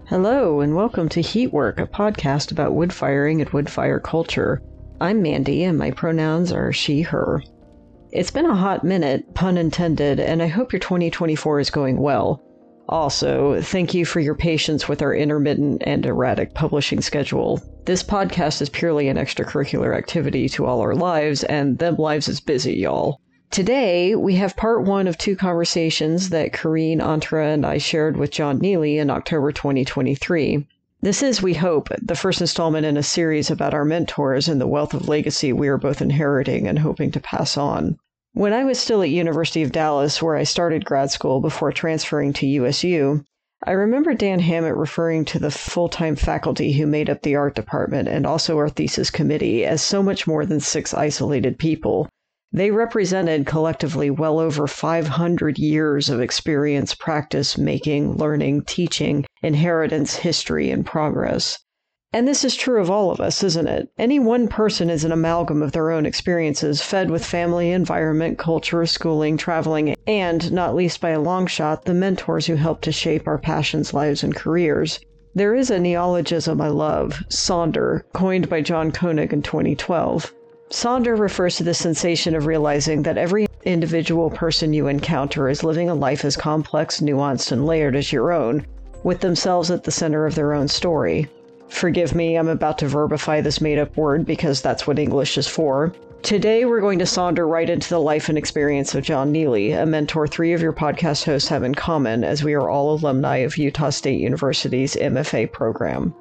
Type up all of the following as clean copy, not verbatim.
Hello, and welcome to Heatwork, a podcast about wood firing and wood fire culture. I'm Mandy, and my pronouns are she, her. It's been a hot minute, pun intended, and I hope your 2024 is going well. Also, thank you for your patience with our intermittent and erratic publishing schedule. This podcast is purely an extracurricular activity to all our lives, and them lives is busy, y'all. Today, we have part one of two conversations that Karine Antra and I shared with John Neely in October 2023. This is, we hope, the first installment in a series about our mentors and the wealth of legacy we are both inheriting and hoping to pass on. When I was still at University of Dallas, where I started grad school before transferring to USU, I remember Dan Hammett referring to the full-time faculty who made up the art department and also our thesis committee as so much more than 6 isolated people. They represented collectively well over 500 years of experience, practice, making, learning, teaching, inheritance, history, and progress. And this is true of all of us, isn't it? Any one person is an amalgam of their own experiences, fed with family, environment, culture, schooling, traveling, and, not least by a long shot, the mentors who helped to shape our passions, lives, and careers. There is a neologism I love, Sonder, coined by John Koenig in 2012. Sonder refers to the sensation of realizing that every individual person you encounter is living a life as complex, nuanced, and layered as your own, with themselves at the center of their own story. Forgive me, I'm about to verbify this made-up word because that's what English is for. Today, we're going to sonder right into the life and experience of John Neely, a mentor 3 of your podcast hosts have in common, as we are all alumni of Utah State University's MFA program.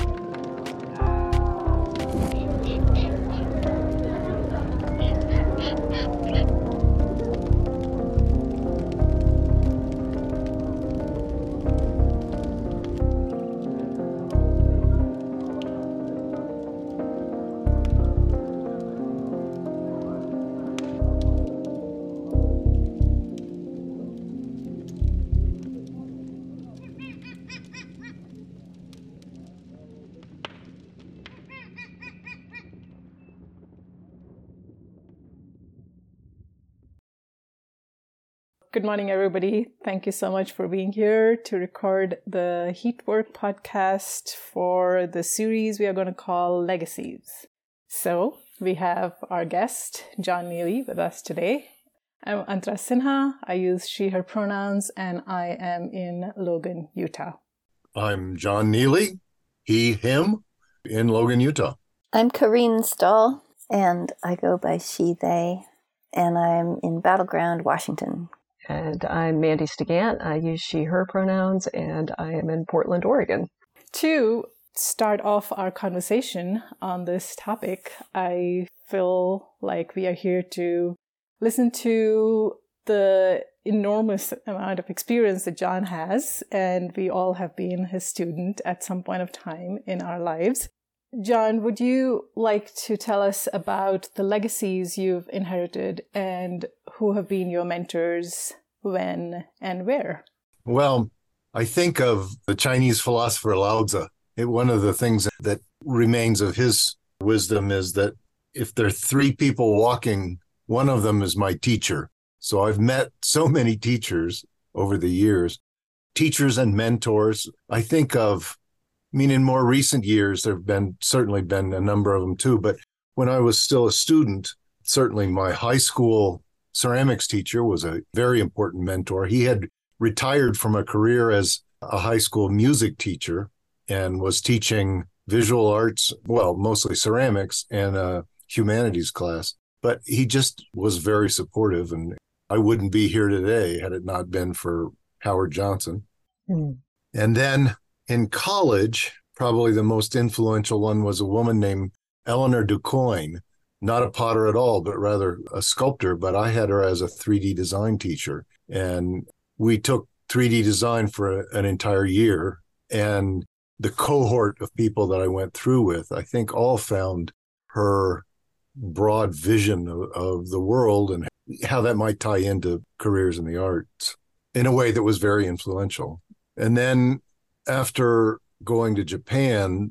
Good morning, everybody. Thank you so much for being here to record the Heatwork podcast for the series we are going to call Legacies. So we have our guest, John Neely, with us today. I'm Antra Sinha. I use she, her pronouns, and I am in Logan, Utah. I'm John Neely, he, him, in Logan, Utah. I'm Karine Stahl, and I go by she, they, and I'm in Battleground, Washington. And I'm Mandy Stigant. I use she, her pronouns, and I am in Portland, Oregon. To start off our conversation on this topic, I feel like we are here to listen to the enormous amount of experience that John has, and we all have been his student at some point of time in our lives. John, would you like to tell us about the legacies you've inherited and who have been your mentors, when, and where? Well, I think of the Chinese philosopher Lao Tzu. One of the things that remains of his wisdom is that if there are 3 people walking, one of them is my teacher. So I've met so many teachers over the years, teachers and mentors. I think of, in more recent years, there have certainly been a number of them too. But when I was still a student, certainly my high school ceramics teacher was a very important mentor. He had retired from a career as a high school music teacher and was teaching visual arts, well, mostly ceramics and a humanities class. But he just was very supportive, and I wouldn't be here today had it not been for Howard Johnson. And then in college, probably the most influential one was a woman named Eleanor DuCoin, not a potter at all, but rather a sculptor. But I had her as a 3D design teacher. And we took 3D design for an entire year. And the cohort of people that I went through with, I think all found her broad vision of the world and how that might tie into careers in the arts in a way that was very influential. And then after going to Japan,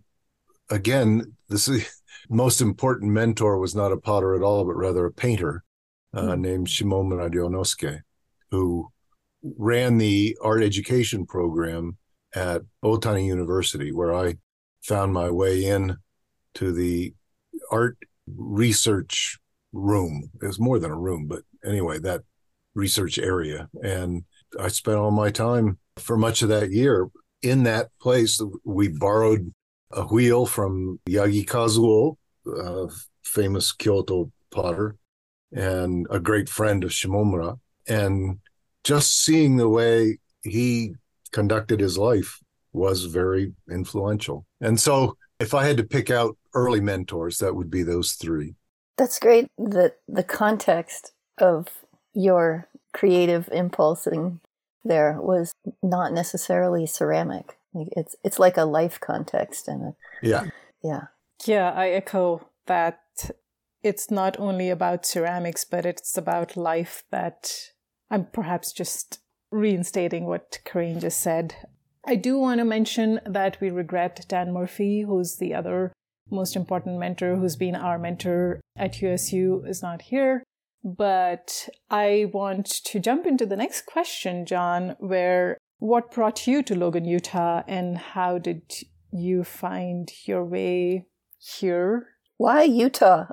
again, the most important mentor was not a potter at all, but rather a painter named Shimomura Ryonosuke, who ran the art education program at Otani University, where I found my way in to the art research room. It was more than a room, but anyway, that research area. And I spent all my time for much of that year in that place. We borrowed a wheel from Yagi Kazuo, a famous Kyoto potter, and a great friend of Shimomura. And just seeing the way he conducted his life was very influential. And so if I had to pick out early mentors, that would be those three. That's great. The context of your creative impulsing there was not necessarily ceramic. It's like a life context and yeah. Yeah, I echo that. It's not only about ceramics, but it's about life. That I'm perhaps just reinstating what Corinne just said. I do want to mention that we regret Dan Murphy, who's the other most important mentor, who's been our mentor at USU, is not here. But I want to jump into the next question, John, what brought you to Logan, Utah, and how did you find your way here? Why Utah?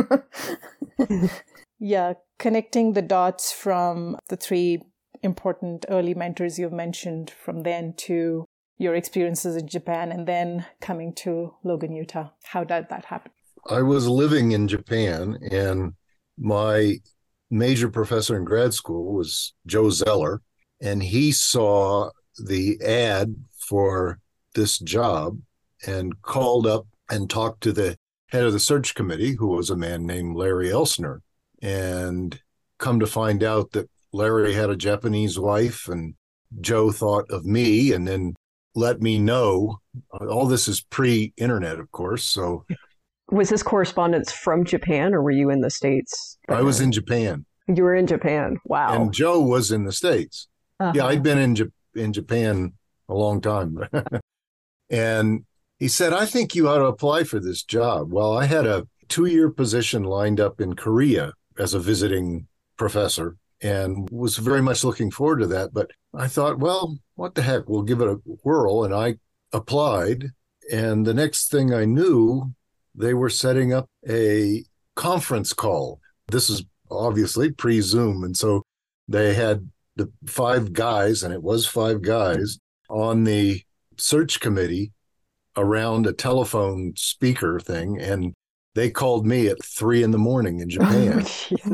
Yeah, connecting the dots from the three important early mentors you've mentioned from then to your experiences in Japan and then coming to Logan, Utah. How did that happen? I was living in Japan, and my major professor in grad school was Joe Zeller, and he saw the ad for this job and called up and talked to the head of the search committee, who was a man named Larry Elsner, and come to find out that Larry had a Japanese wife, and Joe thought of me and then let me know. All this is pre-internet, of course. So, was this correspondence from Japan, or were you in the States? I was in Japan. You were in Japan. Wow. And Joe was in the States. Uh-huh. Yeah, I'd been in Japan a long time. And he said, I think you ought to apply for this job. Well, I had a 2-year position lined up in Korea as a visiting professor and was very much looking forward to that. But I thought, well, what the heck, we'll give it a whirl. And I applied. And the next thing I knew, they were setting up a conference call. This is obviously pre-Zoom. And so they had the 5 guys, and it was 5 guys, on the search committee around a telephone speaker thing. And they called me at 3 a.m. in Japan.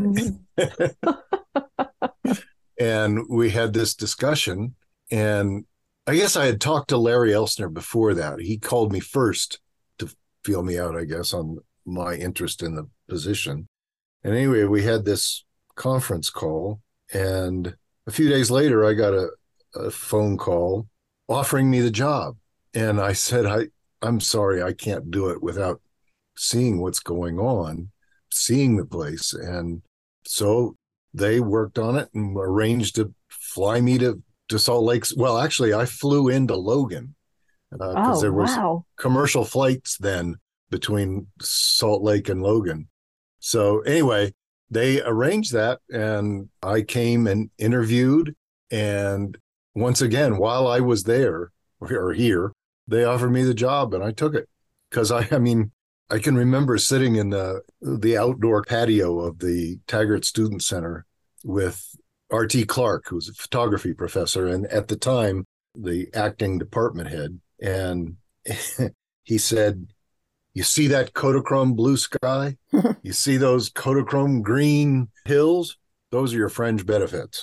And we had this discussion. And I guess I had talked to Larry Elsner before that. He called me first to feel me out, I guess, on my interest in the position. And anyway, we had this conference call. And a few days later, I got a phone call offering me the job. And I said, I'm sorry, I can't do it without seeing what's going on, seeing the place. And so they worked on it and arranged to fly me to Salt Lake. Well, actually, I flew into Logan because there was commercial flights then between Salt Lake and Logan. So anyway, they arranged that, and I came and interviewed. And once again, while I was there or here, they offered me the job, and I took it because I can remember sitting in the outdoor patio of the Taggart Student Center with R.T. Clark, who's a photography professor, and at the time, the acting department head. And he said, you see that Kodachrome blue sky? You see those Kodachrome green hills? Those are your fringe benefits.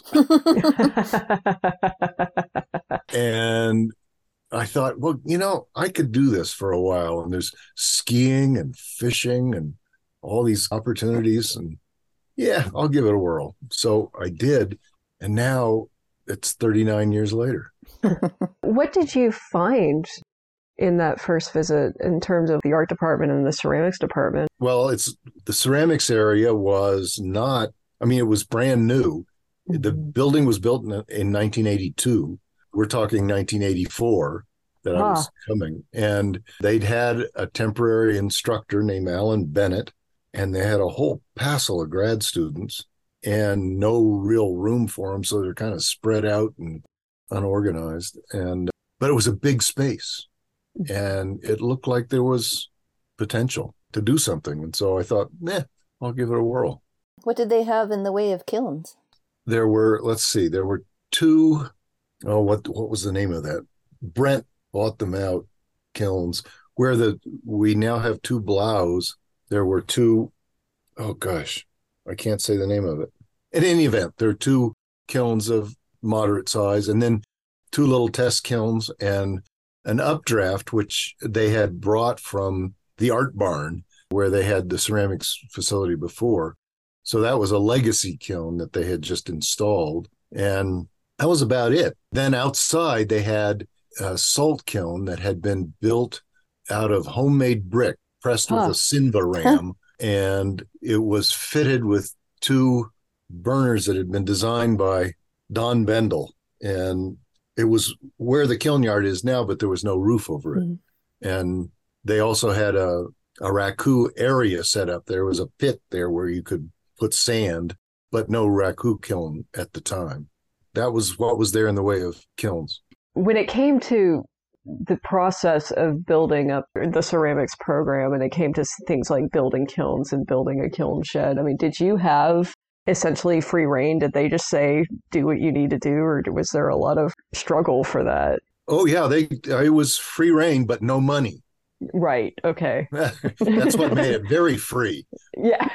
And I thought, well, I could do this for a while. And there's skiing and fishing and all these opportunities. And yeah, I'll give it a whirl. So I did. And now it's 39 years later. What did you find in that first visit in terms of the art department and the ceramics department? Well, the ceramics area was not, it was brand new. Mm-hmm. The building was built in 1982. We're talking 1984 that I was coming. And they'd had a temporary instructor named Alan Bennett, and they had a whole passel of grad students and no real room for them. So they're kind of spread out and unorganized. And but it was a big space and it looked like there was potential to do something. And so I thought, I'll give it a whirl. What did they have in the way of kilns? There were two, what was the name of that? Brent bought them out, kilns, where we now have two Blaus. There were two, oh gosh, I can't say the name of it. In any event, there are two kilns of moderate size, and then two little test kilns and an updraft, which they had brought from the art barn where they had the ceramics facility before. So that was a legacy kiln that they had just installed. And that was about it. Then outside, they had a salt kiln that had been built out of homemade brick pressed with a Sinva ram. And it was fitted with two burners that had been designed by Don Bendel. And it was where the kiln yard is now, but there was no roof over it. And they also had a raku area set up. There was a pit there where you could put sand, but no raku kiln at the time. That was what was there in the way of kilns. When it came to the process of building up the ceramics program, and it came to things like building kilns and building a kiln shed, I mean, did you have essentially free reign? Did they just say, do what you need to do, or was there a lot of struggle for that? Oh, yeah, it was free reign, but no money. Right. Okay. That's what made it very free. Yeah.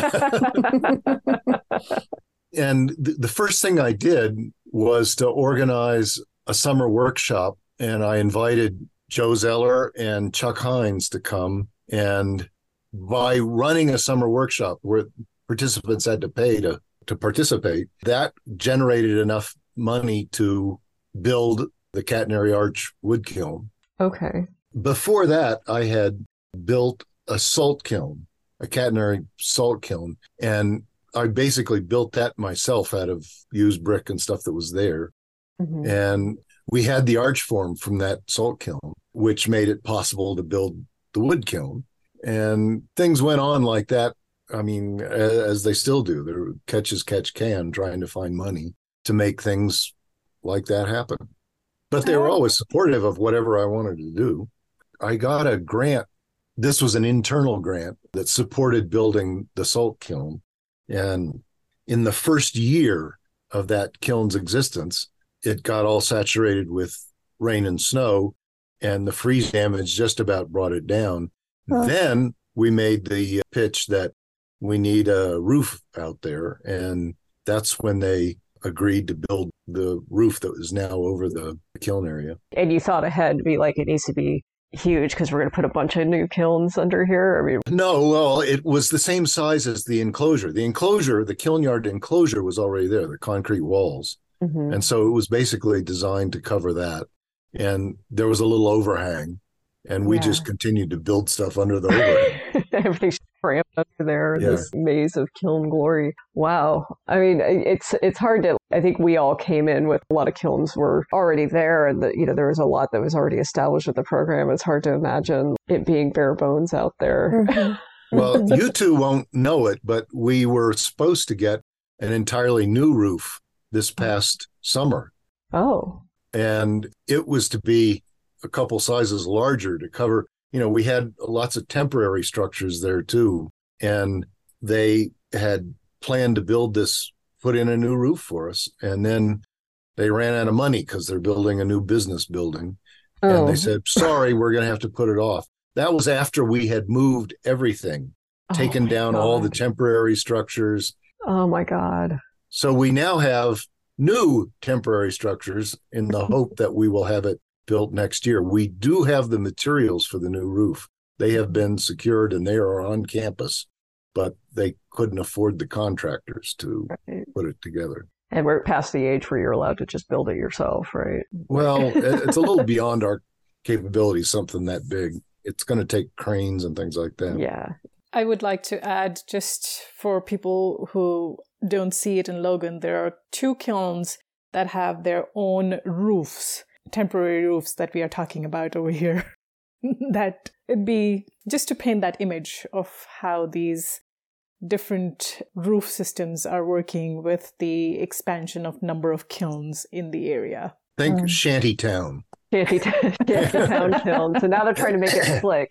And the first thing I did was to organize a summer workshop, and I invited Joe Zeller and Chuck Hines to come. And by running a summer workshop where participants had to pay to participate, that generated enough money to build the catenary arch wood kiln. Okay. Before that, I had built a salt kiln, a catenary salt kiln, and I basically built that myself out of used brick and stuff that was there. Mm-hmm. And we had the arch form from that salt kiln, which made it possible to build the wood kiln. And things went on like that. I mean, as they still do. They're catch as catch can, trying to find money to make things like that happen. But they were always supportive of whatever I wanted to do. I got a grant. This was an internal grant that supported building the salt kiln. And in the first year of that kiln's existence, it got all saturated with rain and snow, and the freeze damage just about brought it down. Then we made the pitch that we need a roof out there, and that's when they agreed to build the roof that is now over the kiln area. And you thought ahead to be like, it needs to be huge because we're going to put a bunch of new kilns under here? I mean, no, well, it was the same size as the enclosure. The kiln yard enclosure was already there, the concrete walls. Mm-hmm. And so it was basically designed to cover that. And there was a little overhang, and we just continued to build stuff under the overhang. Everything's crammed under there, this maze of kiln glory. Wow. I mean, it's hard to, I think we all came in with a lot of kilns were already there, and there was a lot that was already established with the program. It's hard to imagine it being bare bones out there. Mm-hmm. Well, you two won't know it, but we were supposed to get an entirely new roof this past summer. Oh. And it was to be a couple sizes larger to cover, we had lots of temporary structures there too. And they had planned to build this, put in a new roof for us. And then they ran out of money because they're building a new business building. Oh. And they said, sorry, we're going to have to put it off. That was after we had moved everything, taken down all the temporary structures. Oh my God. So we now have new temporary structures in the hope that we will have it built next year. We do have the materials for the new roof. They have been secured and they are on campus, but they couldn't afford the contractors to put it together. And we're past the age where you're allowed to just build it yourself, right? Well, it's a little beyond our capabilities, something that big. It's going to take cranes and things like that. Yeah. I would like to add, just for people who don't see it in Logan, there are two kilns that have their own roofs, temporary roofs that we are talking about over here. That it'd be just to paint that image of how these different roof systems are working with the expansion of number of kilns in the area. Think shantytown. Shantytown film. So now they're trying to make it slick.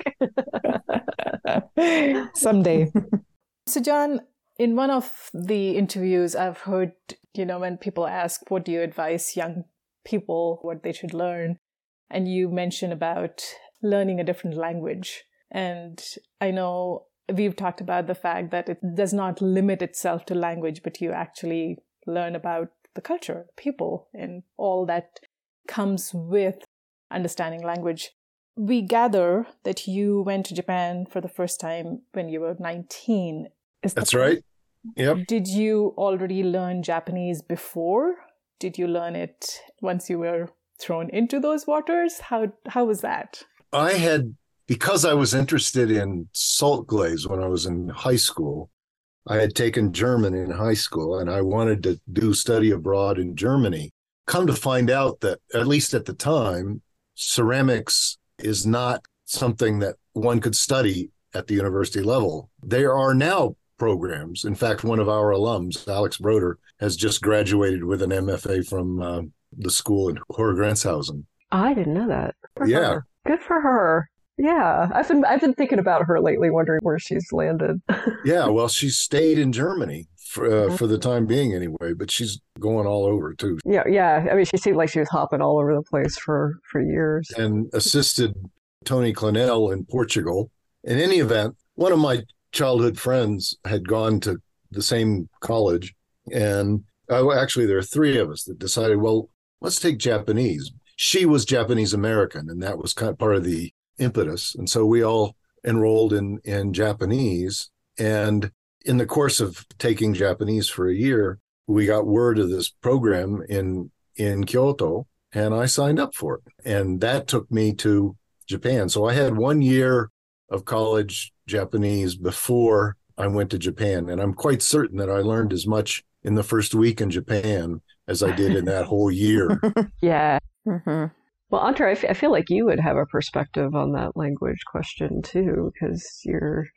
Someday. So, John, in one of the interviews, I've heard, when people ask, what do you advise young people, what they should learn? And you mentioned about learning a different language. And I know we've talked about the fact that it does not limit itself to language, but you actually learn about the culture, people, and all that comes with understanding language. We gather that you went to Japan for the first time when you were 19. That's right. Yep. Did you already learn Japanese before? Did you learn it once you were thrown into those waters? How was that? Because I was interested in salt glaze when I was in high school, I had taken German in high school and I wanted to do study abroad in Germany. Come to find out that, at least at the time, ceramics is not something that one could study at the university level. There are now programs. In fact, one of our alums, Alex Broder, has just graduated with an MFA from the school in Hoher-Grenzhausen. I didn't know that. Yeah. Good for her. Yeah. I've been thinking about her lately, wondering where she's landed. Yeah, well, she stayed in Germany for the time being anyway, but she's going all over too. Yeah. I mean, she seemed like she was hopping all over the place for years. And assisted Tony Clonell in Portugal. In any event, one of my childhood friends had gone to the same college, and actually there are three of us that decided, well, let's take Japanese. She was Japanese American, and that was kind of part of the impetus. And so we all enrolled in Japanese. And in the course of taking Japanese for a year, we got word of this program in Kyoto, and I signed up for it. And that took me to Japan. So I had 1 year of college Japanese before I went to Japan. And I'm quite certain that I learned as much in the first week in Japan as I did in that whole year. Yeah. Mm-hmm. Well, Andre, I feel like you would have a perspective on that language question too, because you're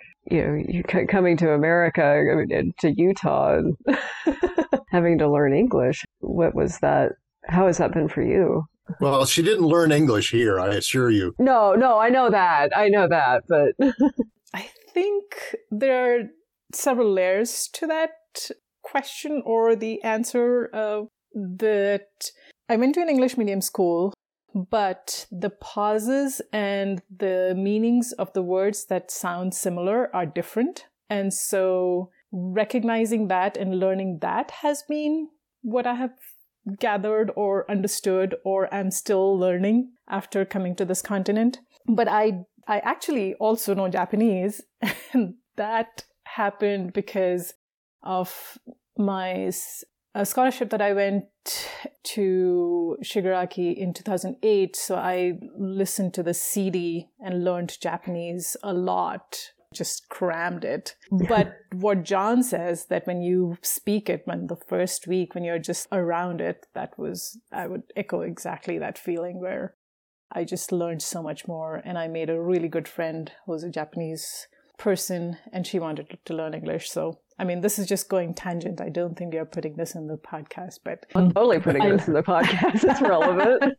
coming to America, to Utah, and having to learn English. What was that? How has that been for you? Well, she didn't learn English here, I assure you. No, I know that, but I think there are several layers to that question or the answer. That I went to an English medium school, but the pauses and the meanings of the words that sound similar are different. And so recognizing that and learning that has been what I have gathered or understood, or am still learning after coming to this continent. But I actually also know Japanese, and that happened because of my scholarship that I went to Shigaraki in 2008. So I listened to the CD and learned Japanese a lot, just crammed it. But what John says, that when you speak it, when the first week, when you're just around it, I would echo exactly that feeling where I just learned so much more. And I made a really good friend who was a Japanese person, and she wanted to learn English. So, I mean, this is just going tangent. I don't think you're putting this in the podcast, but I'm totally putting this in the podcast. It's relevant.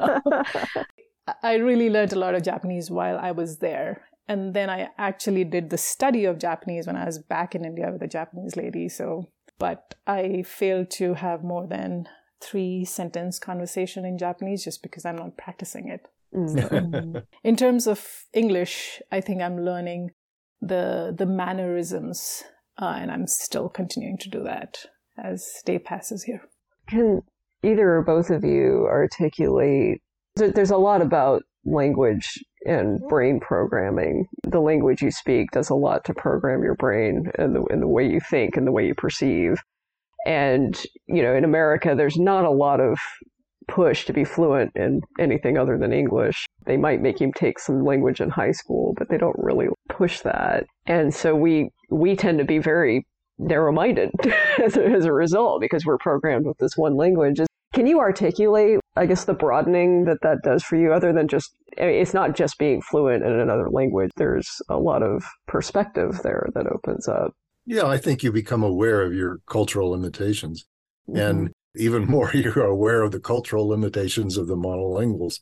I really learned a lot of Japanese while I was there. And then I actually did the study of Japanese when I was back in India with a Japanese lady. But I failed to have more than 3-sentence conversation in Japanese just because I'm not practicing it. So, in terms of English, I think I'm learning the mannerisms, and I'm still continuing to do that as day passes here. Can either or both of you articulate, there's a lot about language and brain programming. The language you speak does a lot to program your brain and the way you think and the way you perceive. And, in America, there's not a lot of push to be fluent in anything other than English. They might make you take some language in high school, but they don't really push that. And so we tend to be very narrow-minded as a result, because we're programmed with this one language. Can you articulate, I guess, the broadening that does for you, other than just, it's not just being fluent in another language. There's a lot of perspective there that opens up. Yeah, I think you become aware of your cultural limitations. Mm-hmm. And even more you're aware of the cultural limitations of the monolinguals.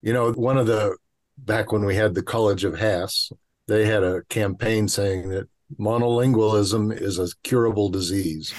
Back when we had the College of Haas, they had a campaign saying that monolingualism is a curable disease.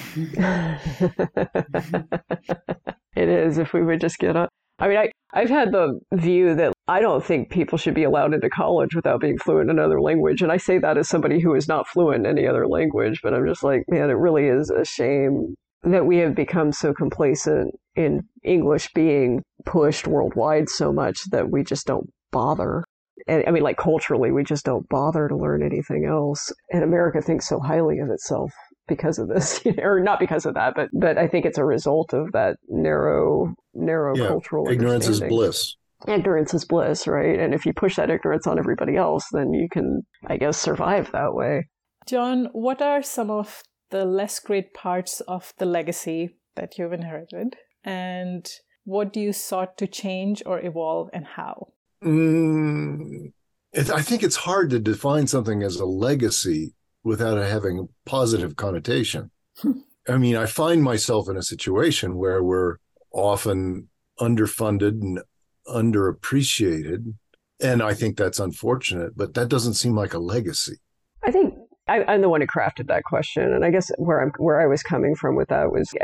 It is, if we would just get up. I mean, I've had the view that I don't think people should be allowed into college without being fluent in another language. And I say that as somebody who is not fluent in any other language, but I'm just like, man, it really is a shame that we have become so complacent in English being pushed worldwide so much that we just don't bother. And I mean, like culturally, we just don't bother to learn anything else. And America thinks so highly of itself because of this, or not because of that, but I think it's a result of that narrow cultural ignorance is bliss. Ignorance is bliss, right? And if you push that ignorance on everybody else, then you can, I guess, survive that way. John, what are some of the less great parts of the legacy that you've inherited? And what do you sought to change or evolve, and how? I think it's hard to define something as a legacy without it having a positive connotation. I mean, I find myself in a situation where we're often underfunded and underappreciated, and I think that's unfortunate, but that doesn't seem like a legacy. I think I'm the one who crafted that question, and I guess where I was coming from with that was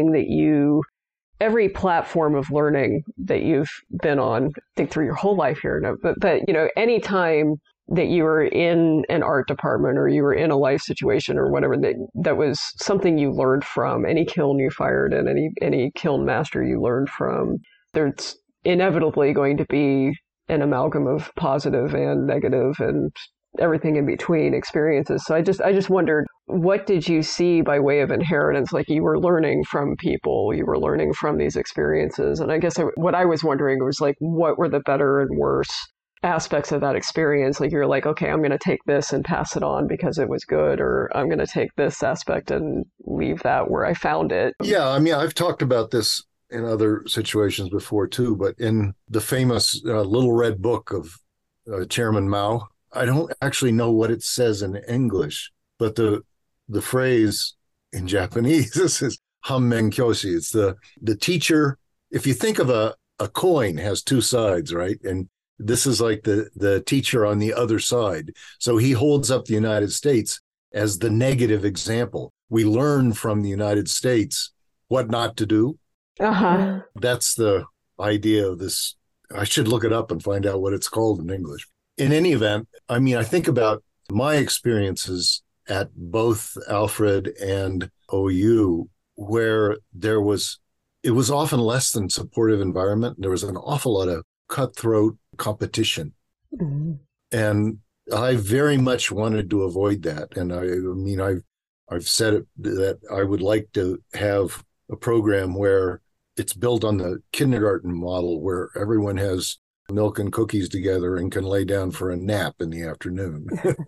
every platform of learning that you've been on, I think through your whole life here, but any time that you were in an art department or you were in a life situation or whatever, that was something you learned from, any kiln you fired in, any kiln master you learned from, there's inevitably going to be an amalgam of positive and negative and everything in between experiences. So I just wondered, what did you see by way of inheritance? Like, you were learning from people, you were learning from these experiences. And I guess what I was wondering was, like, what were the better and worse aspects of that experience? Like, you're like, okay, I'm going to take this and pass it on because it was good, or I'm going to take this aspect and leave that where I found it. Yeah, I mean, I've talked about this in other situations before too, but in the famous Little Red Book of Chairman Mao, I don't actually know what it says in English, but the phrase in Japanese is Hanmen Kyoshi. It's the teacher. If you think of a coin has two sides, right? And this is like the teacher on the other side. So he holds up the United States as the negative example. We learn from the United States what not to do. Uh-huh. That's the idea of this. I should look it up and find out what it's called in English. In any event, I mean, I think about my experiences at both Alfred and OU, where it was often less than supportive environment. There was an awful lot of cutthroat competition. Mm-hmm. And I very much wanted to avoid that. And I mean, I've said it that I would like to have a program where it's built on the kindergarten model, where everyone has milk and cookies together and can lay down for a nap in the afternoon,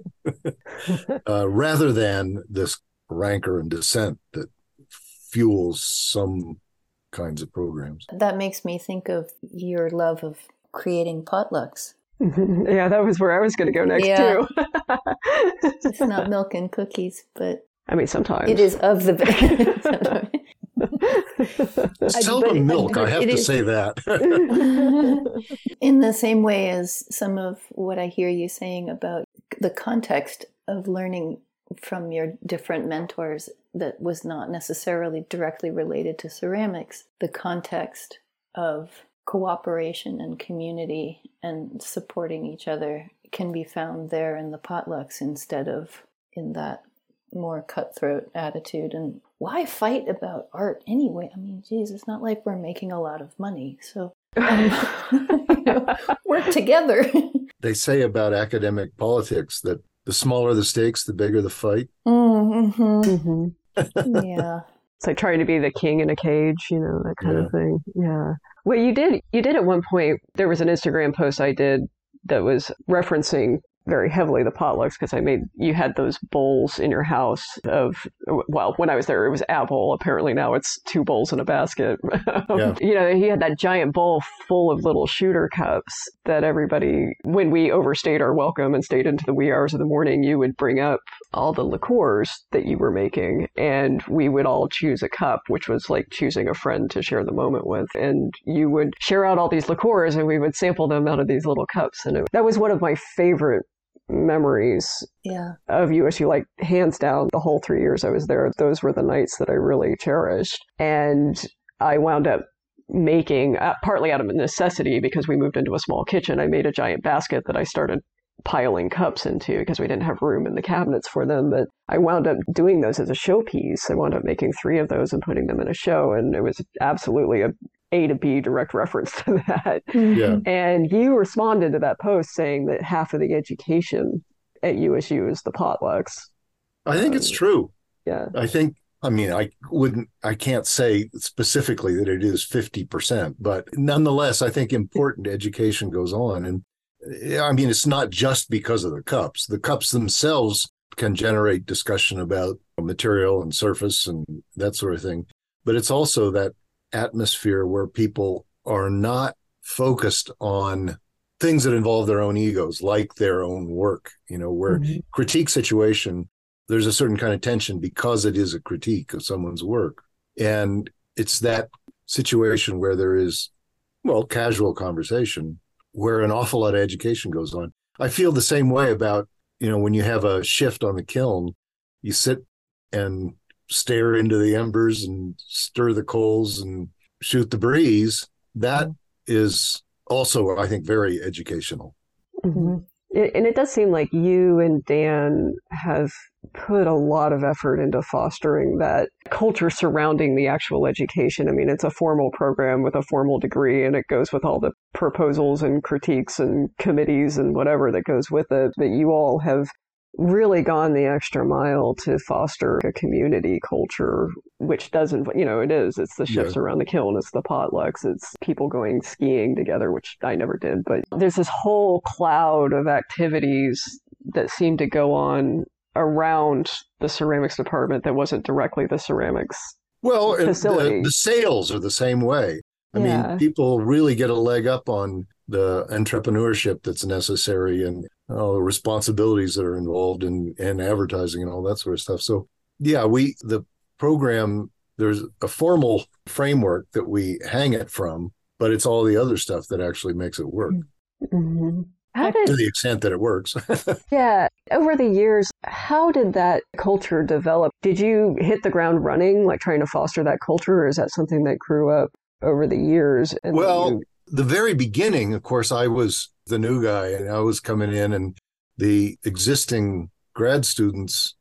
rather than this rancor and dissent that fuels some kinds of programs. That makes me think of your love of creating potlucks. Yeah, that was where I was going to go next too. It's not milk and cookies, but I mean, sometimes it is of the seldom milk, I have to say that. In the same way as some of what I hear you saying about the context of learning from your different mentors that was not necessarily directly related to ceramics, the context of cooperation and community and supporting each other can be found there in the potlucks instead of in that more cutthroat attitude. And why fight about art anyway? I mean, geez, it's not like we're making a lot of money, so work together. They say about academic politics that the smaller the stakes, the bigger the fight. Mm-hmm. Yeah. It's like trying to be the king in a cage, that kind of thing. Yeah. Well, you did at one point, there was an Instagram post I did that was referencing very heavily the potlucks because you had those bowls in your house of, well, when I was there, it was apple. Apparently now it's 2 bowls in a basket. Yeah. He had that giant bowl full of little shooter cups that everybody, when we overstayed our welcome and stayed into the wee hours of the morning, you would bring up all the liqueurs that you were making, and we would all choose a cup, which was like choosing a friend to share the moment with. And you would share out all these liqueurs and we would sample them out of these little cups. And that was one of my favorite memories of USU, like hands down. The whole 3 years I was there, those were the nights that I really cherished. And I wound up making, partly out of necessity because we moved into a small kitchen, I made a giant basket that I started piling cups into because we didn't have room in the cabinets for them. But I wound up doing those as a showpiece. I wound up making 3 of those and putting them in a show, and it was absolutely A to B direct reference to that. Yeah. And you responded to that post saying that half of the education at USU is the potlucks. I think it's true. Yeah. I can't say specifically that it is 50%, but nonetheless, I think important education goes on. And I mean, it's not just because of the cups. The cups themselves can generate discussion about material and surface and that sort of thing. But it's also that atmosphere where people are not focused on things that involve their own egos, like their own work, where critique situation, there's a certain kind of tension because it is a critique of someone's work. And it's that situation where there is, casual conversation, where an awful lot of education goes on. I feel the same way about, when you have a shift on the kiln, you sit and stare into the embers and stir the coals and shoot the breeze. That is also, I think, very educational. Mm-hmm. And it does seem like you and Dan have put a lot of effort into fostering that culture surrounding the actual education. I mean, it's a formal program with a formal degree, and it goes with all the proposals and critiques and committees and whatever that goes with it. That you all have really gone the extra mile to foster a community culture, which doesn't, it's the shifts around the kiln, it's the potlucks, it's people going skiing together, which I never did. But there's this whole cloud of activities that seem to go on around the ceramics department that wasn't directly the ceramics facility. The sales are the same way. I mean, people really get a leg up on the entrepreneurship that's necessary and all the responsibilities that are involved in advertising and all that sort of stuff. So, the program, there's a formal framework that we hang it from, but it's all the other stuff that actually makes it work. Mm-hmm. To the extent that it works. Yeah. Over the years, how did that culture develop? Did you hit the ground running, like trying to foster that culture, or is that something that grew up over the years? The very beginning, of course, I was the new guy and I was coming in, and the existing grad students,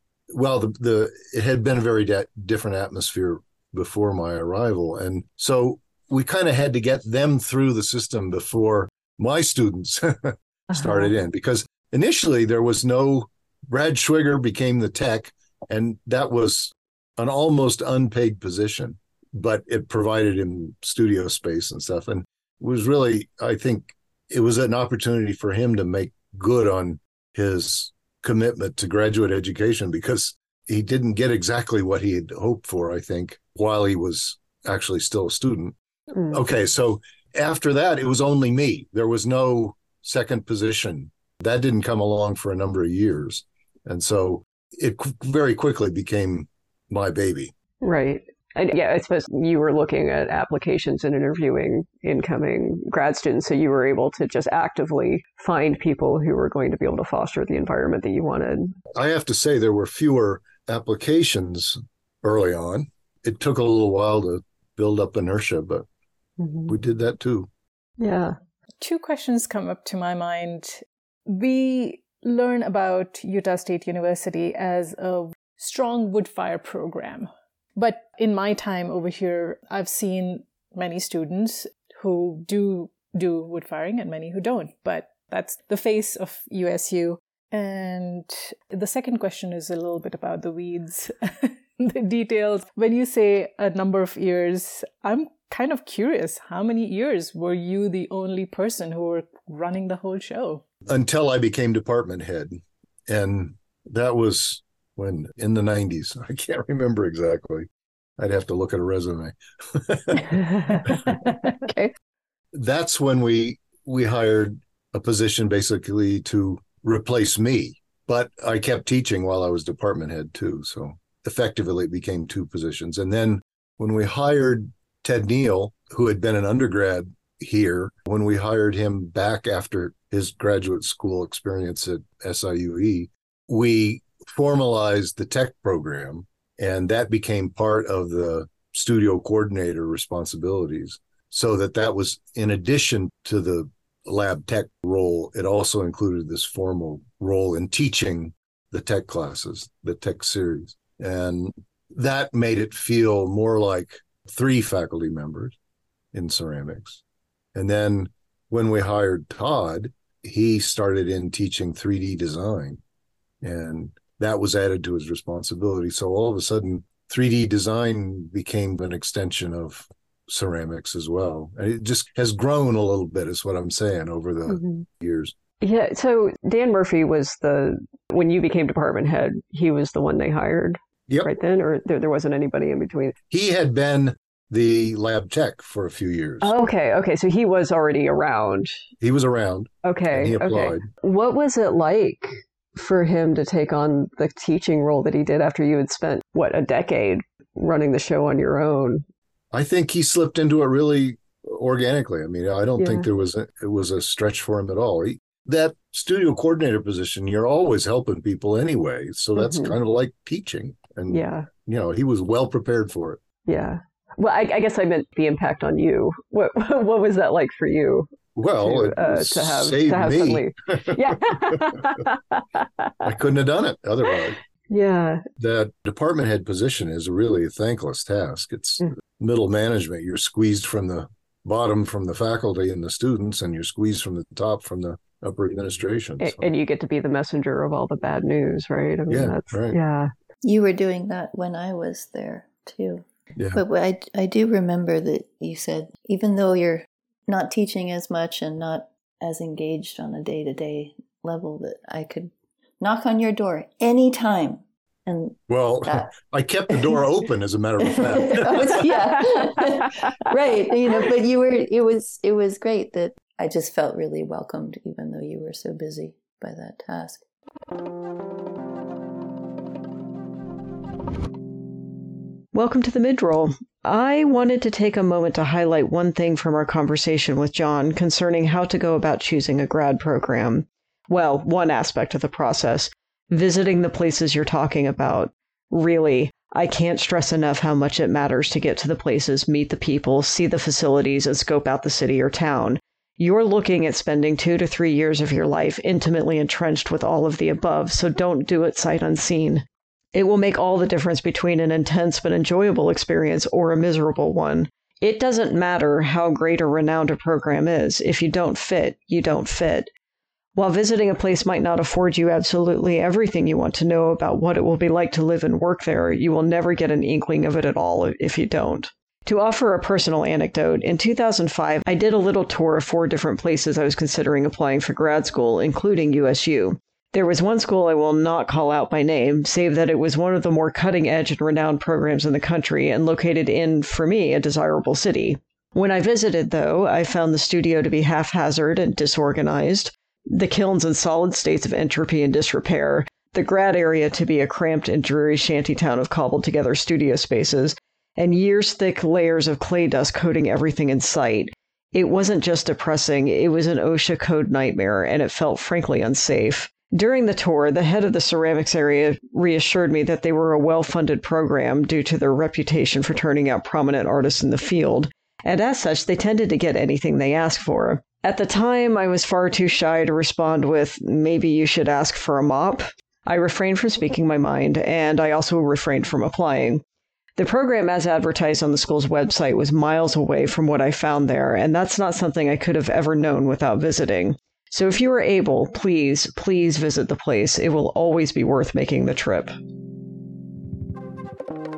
it had been a very different atmosphere before my arrival. And so we kind of had to get them through the system before my students started in, because initially there was no, Brad Schwiger became the tech, and that was an almost unpaid position, but it provided him studio space and stuff. And it was really, I think it was an opportunity for him to make good on his commitment to graduate education, because he didn't get exactly what he had hoped for, I think, while he was actually still a student. Mm. Okay, so after that, it was only me. There was no second position. That didn't come along for a number of years. And so it very quickly became my baby. Right. And I suppose you were looking at applications and interviewing incoming grad students, so you were able to just actively find people who were going to be able to foster the environment that you wanted. I have to say there were fewer applications early on. It took a little while to build up inertia, but we did that too. Yeah. 2 questions come up to my mind. We learn about Utah State University as a strong wood fire program. But in my time over here, I've seen many students who do wood firing and many who don't. But that's the face of USU. And the second question is a little bit about the weeds. the details. When you say a number of years, I'm kind of curious, how many years were you the only person who were running the whole show? Until I became department head. And that was when, in the 90s. I can't remember exactly. I'd have to look at a resume. Okay. That's when we hired a position basically to replace me. But I kept teaching while I was department head too. So effectively it became two positions. And then when we hired Ted Neal, who had been an undergrad here, when we hired him back after his graduate school experience at SIUE, we formalized the tech program, and that became part of the studio coordinator responsibilities. So that was in addition to the lab tech role, it also included this formal role in teaching the tech classes, the tech series. And that made it feel more like 3 faculty members in ceramics. And then when we hired Todd, he started in teaching 3D design, and that was added to his responsibility. So all of a sudden, 3D design became an extension of ceramics as well. And it just has grown a little bit, is what I'm saying, over the years. Yeah. So Dan Murphy was when you became department head, he was the one they hired right then, or there wasn't anybody in between? He had been the lab tech for a few years. Oh, okay. Okay. So he was already around. He was around. Okay. And he applied. Okay. What was it like for him to take on the teaching role that he did after you had spent, a decade running the show on your own? I think he slipped into it really organically. I mean, I don't think it was a stretch for him at all. That studio coordinator position, you're always helping people anyway. So that's kind of like teaching. And, he was well prepared for it. Yeah. Well, I guess I meant the impact on you. What was that like for you? Well, to have me. Suddenly... Yeah. I couldn't have done it otherwise. Yeah. That department head position is really a thankless task. It's middle management. You're squeezed from the bottom from the faculty and the students, and you're squeezed from the top from the upper administration. And you get to be the messenger of all the bad news, right? I mean, that's right. Yeah. You were doing that when I was there too. Yeah. But I do remember that you said, even though you're not teaching as much and not as engaged on a day-to-day level, that I could knock on your door anytime. And I kept the door open, as a matter of fact. Yeah. Right. But it was great that I just felt really welcomed, even though you were so busy by that task. Welcome to the Midroll. I wanted to take a moment to highlight one thing from our conversation with John concerning how to go about choosing a grad program. Well, one aspect of the process, visiting the places you're talking about. Really, I can't stress enough how much it matters to get to the places, meet the people, see the facilities, and scope out the city or town. You're looking at spending 2 to 3 years of your life intimately entrenched with all of the above, so don't do it sight unseen. It will make all the difference between an intense but enjoyable experience or a miserable one. It doesn't matter how great or renowned a program is. If you don't fit, you don't fit. While visiting a place might not afford you absolutely everything you want to know about what it will be like to live and work there, you will never get an inkling of it at all if you don't. To offer a personal anecdote, in 2005, I did a little tour of 4 different places I was considering applying for grad school, including USU. There was one school I will not call out by name, save that it was one of the more cutting-edge and renowned programs in the country and located in, for me, a desirable city. When I visited, though, I found the studio to be haphazard and disorganized, the kilns in solid states of entropy and disrepair, the grad area to be a cramped and dreary shantytown of cobbled-together studio spaces, and years-thick layers of clay dust coating everything in sight. It wasn't just depressing, it was an OSHA code nightmare, and it felt frankly unsafe. During the tour, the head of the ceramics area reassured me that they were a well-funded program due to their reputation for turning out prominent artists in the field, and as such, they tended to get anything they asked for. At the time, I was far too shy to respond with, maybe you should ask for a mop. I refrained from speaking my mind, and I also refrained from applying. The program as advertised on the school's website was miles away from what I found there, and that's not something I could have ever known without visiting. So if you are able, please visit the place. It will always be worth making the trip.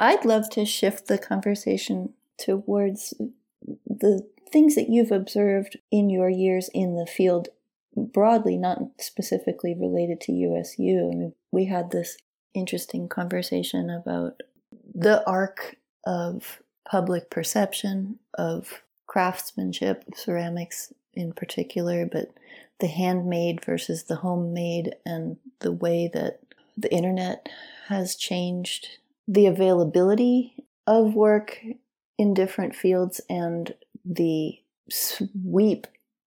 I'd love to shift the conversation towards the things that you've observed in your years in the field broadly, not specifically related to USU. I mean, we had this interesting conversation about the arc of public perception of craftsmanship, ceramics in particular, but the handmade versus the homemade, and the way that the internet has changed the availability of work in different fields and the sweep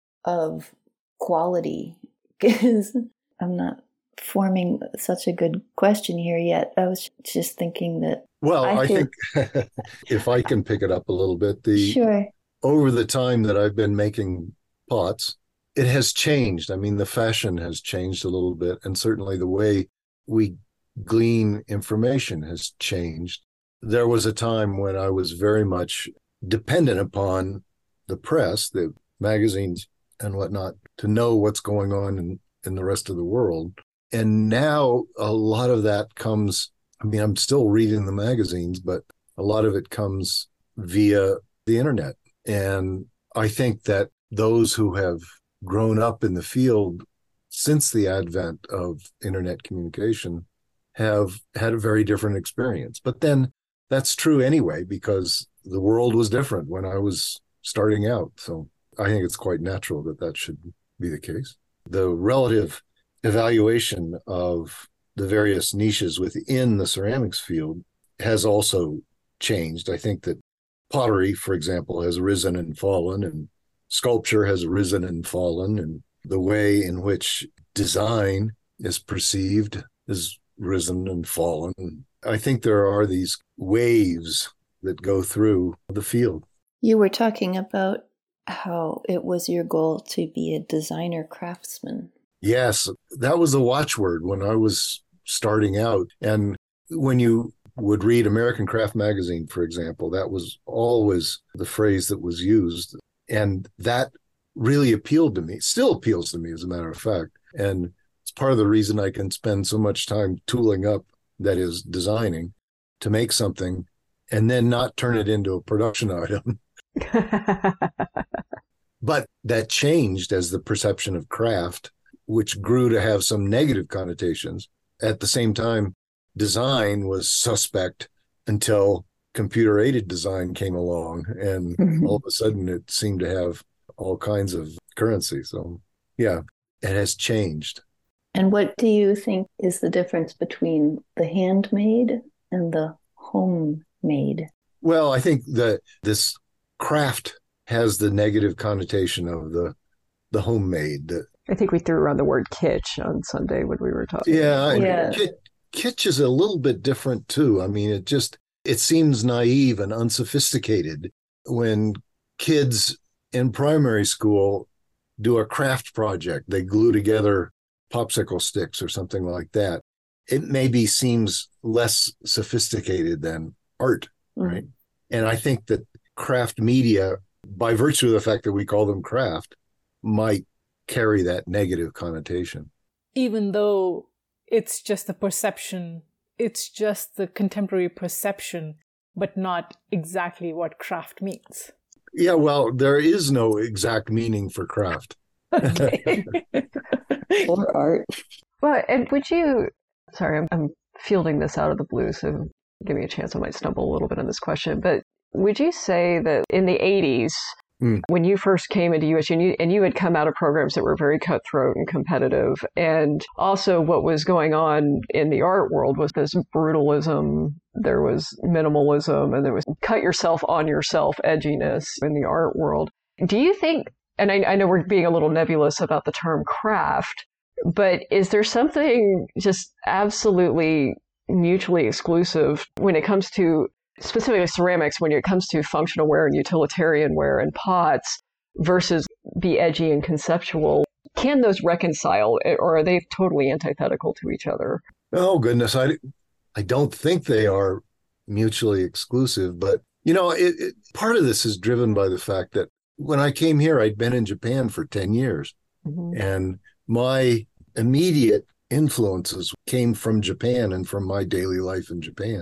of quality. Because I'm not forming such a good question here yet. I was just thinking that. Well, I think if I can pick it up a little bit, Sure. Over the time that I've been making pots, it has changed. I mean, the fashion has changed a little bit, and certainly the way we glean information has changed. There was a time when I was very much dependent upon the press, the magazines and whatnot, to know what's going on in the rest of the world. And now a lot of that comes, I mean, I'm still reading the magazines, but a lot of it comes via the internet. And I think that those who have grown up in the field since the advent of internet communication have had a very different experience. But then that's true anyway, because the world was different when I was starting out. So I think it's quite natural that that should be the case. The relative evaluation of the various niches within the ceramics field has also changed. I think that pottery, for example, has risen and fallen, and sculpture has risen and fallen, and the way in which design is perceived has risen and fallen. I think there are these waves that go through the field. You were talking about how it was your goal to be a designer craftsman. Yes, that was the watchword when I was starting out. And when you would read American Craft Magazine, for example, that was always the phrase that was used. And that really appealed to me, still appeals to me, as a matter of fact. And it's part of the reason I can spend so much time tooling up, that is, designing, to make something and then not turn it into a production item. But that changed as the perception of craft, which grew to have some negative connotations. At the same time, design was suspect until computer-aided design came along, and all of a sudden it seemed to have all kinds of currency. So, yeah, it has changed. And what do you think is the difference between the handmade and the homemade? Well, I think that this craft has the negative connotation of the homemade. I think we threw around the word kitsch on Sunday when we were talking. Yeah. Kitsch is a little bit different too. I mean, it seems naive and unsophisticated when kids in primary school do a craft project. They glue together popsicle sticks or something like that. It maybe seems less sophisticated than art, right? And I think that craft media, by virtue of the fact that we call them craft, might carry that negative connotation. Even though it's just the perception, it's just the contemporary perception, but not exactly what craft means. Yeah, well, there is no exact meaning for craft. Okay. Or art. Well, and would you, sorry, I'm fielding this out of the blue, so give me a chance. I might stumble a little bit on this question, but would you say that in the 80s, when you first came into USU, and you had come out of programs that were very cutthroat and competitive, and also what was going on in the art world was this brutalism, there was minimalism, and there was cut yourself on yourself edginess in the art world. Do you think, and I know we're being a little nebulous about the term craft, but is there something just absolutely mutually exclusive when it comes to specifically ceramics, when it comes to functional ware and utilitarian ware and pots versus the edgy and conceptual? Can those reconcile, or are they totally antithetical to each other? Oh, goodness. I don't think they are mutually exclusive, but, you know, part of this is driven by the fact that when I came here, I'd been in Japan for 10 years, and my immediate influences came from Japan and from my daily life in Japan.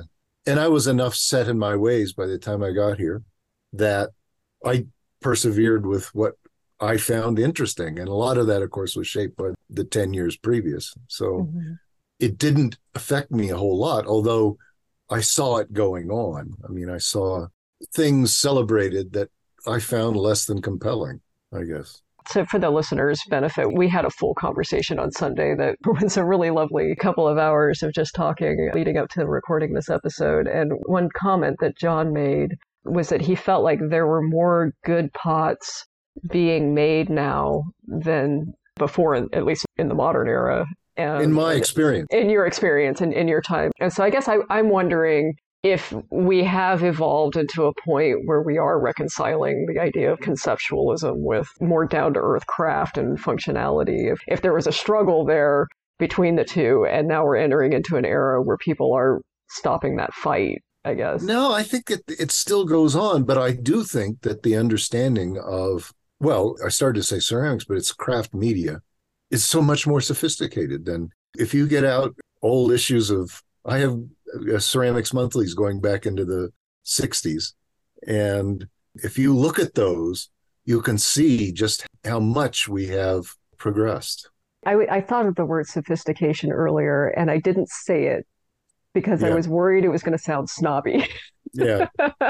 And I was enough set in my ways by the time I got here that I persevered with what I found interesting. And a lot of that, of course, was shaped by the 10 years previous. So it didn't affect me a whole lot, although I saw it going on. I mean, I saw things celebrated that I found less than compelling, I guess. So for the listeners' benefit, we had a full conversation on Sunday that was a really lovely couple of hours of just talking leading up to recording this episode. And one comment that John made was that he felt like there were more good pots being made now than before, at least in the modern era. And in my experience. In your experience and in your time. And so I guess I'm wondering if we have evolved into a point where we are reconciling the idea of conceptualism with more down-to-earth craft and functionality. If there was a struggle there between the two, and now we're entering into an era where people are stopping that fight, I guess. No, I think it still goes on, but I do think that the understanding of, well, I started to say ceramics, but it's craft media, is so much more sophisticated than if you get out old issues of, I have ceramics monthlies going back into the 60s. And if you look at those, you can see just how much we have progressed. I thought of the word sophistication earlier, and I didn't say it because I was worried it was going to sound snobby. Yeah.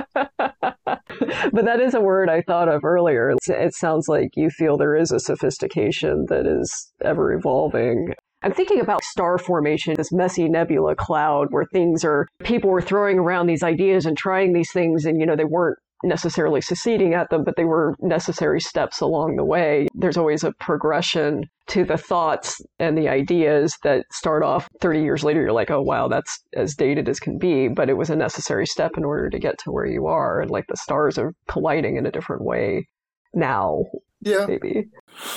But that is a word I thought of earlier. It sounds like you feel there is a sophistication that is ever evolving. I'm thinking about star formation, this messy nebula cloud where people were throwing around these ideas and trying these things, and, they weren't necessarily succeeding at them, but they were necessary steps along the way. There's always a progression to the thoughts and the ideas that start off 30 years later. You're like, oh, wow, that's as dated as can be, but it was a necessary step in order to get to where you are. And like the stars are colliding in a different way now. Yeah. Maybe.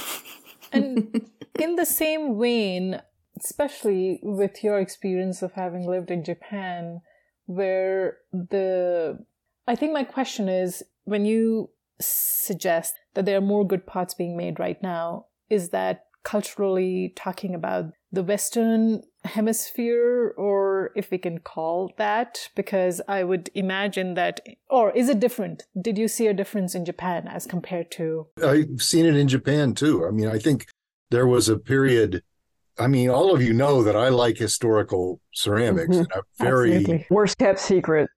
And in the same vein, especially with your experience of having lived in Japan, where I think my question is, when you suggest that there are more good pots being made right now, is that culturally talking about the Western hemisphere, or if we can call that? Because I would imagine that, or is it different? Did you see a difference in Japan as compared to? I've seen it in Japan too. I mean, I think there was a period, I mean, all of you know that I like historical ceramics. And I'm very Absolutely. Worst kept secret.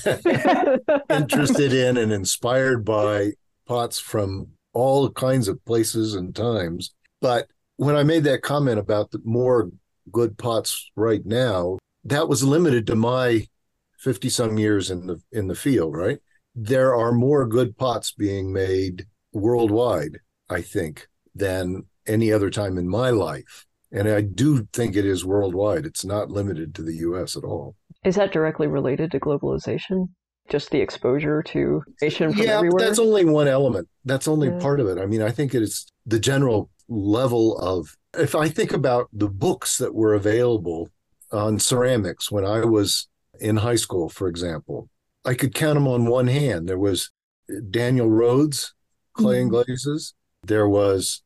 interested in and inspired by pots from all kinds of places and times. But when I made that comment about the more good pots right now, that was limited to my 50-some years in the field, right? There are more good pots being made worldwide, I think, than any other time in my life. And I do think it is worldwide. It's not limited to the U.S. at all. Is that directly related to globalization? Just the exposure to nation from everywhere? Yeah, that's only one element. That's only part of it. I mean, I think it is the general level of, if I think about the books that were available on ceramics when I was in high school, for example, I could count them on one hand. There was Daniel Rhodes, Clay and Glazes. There was,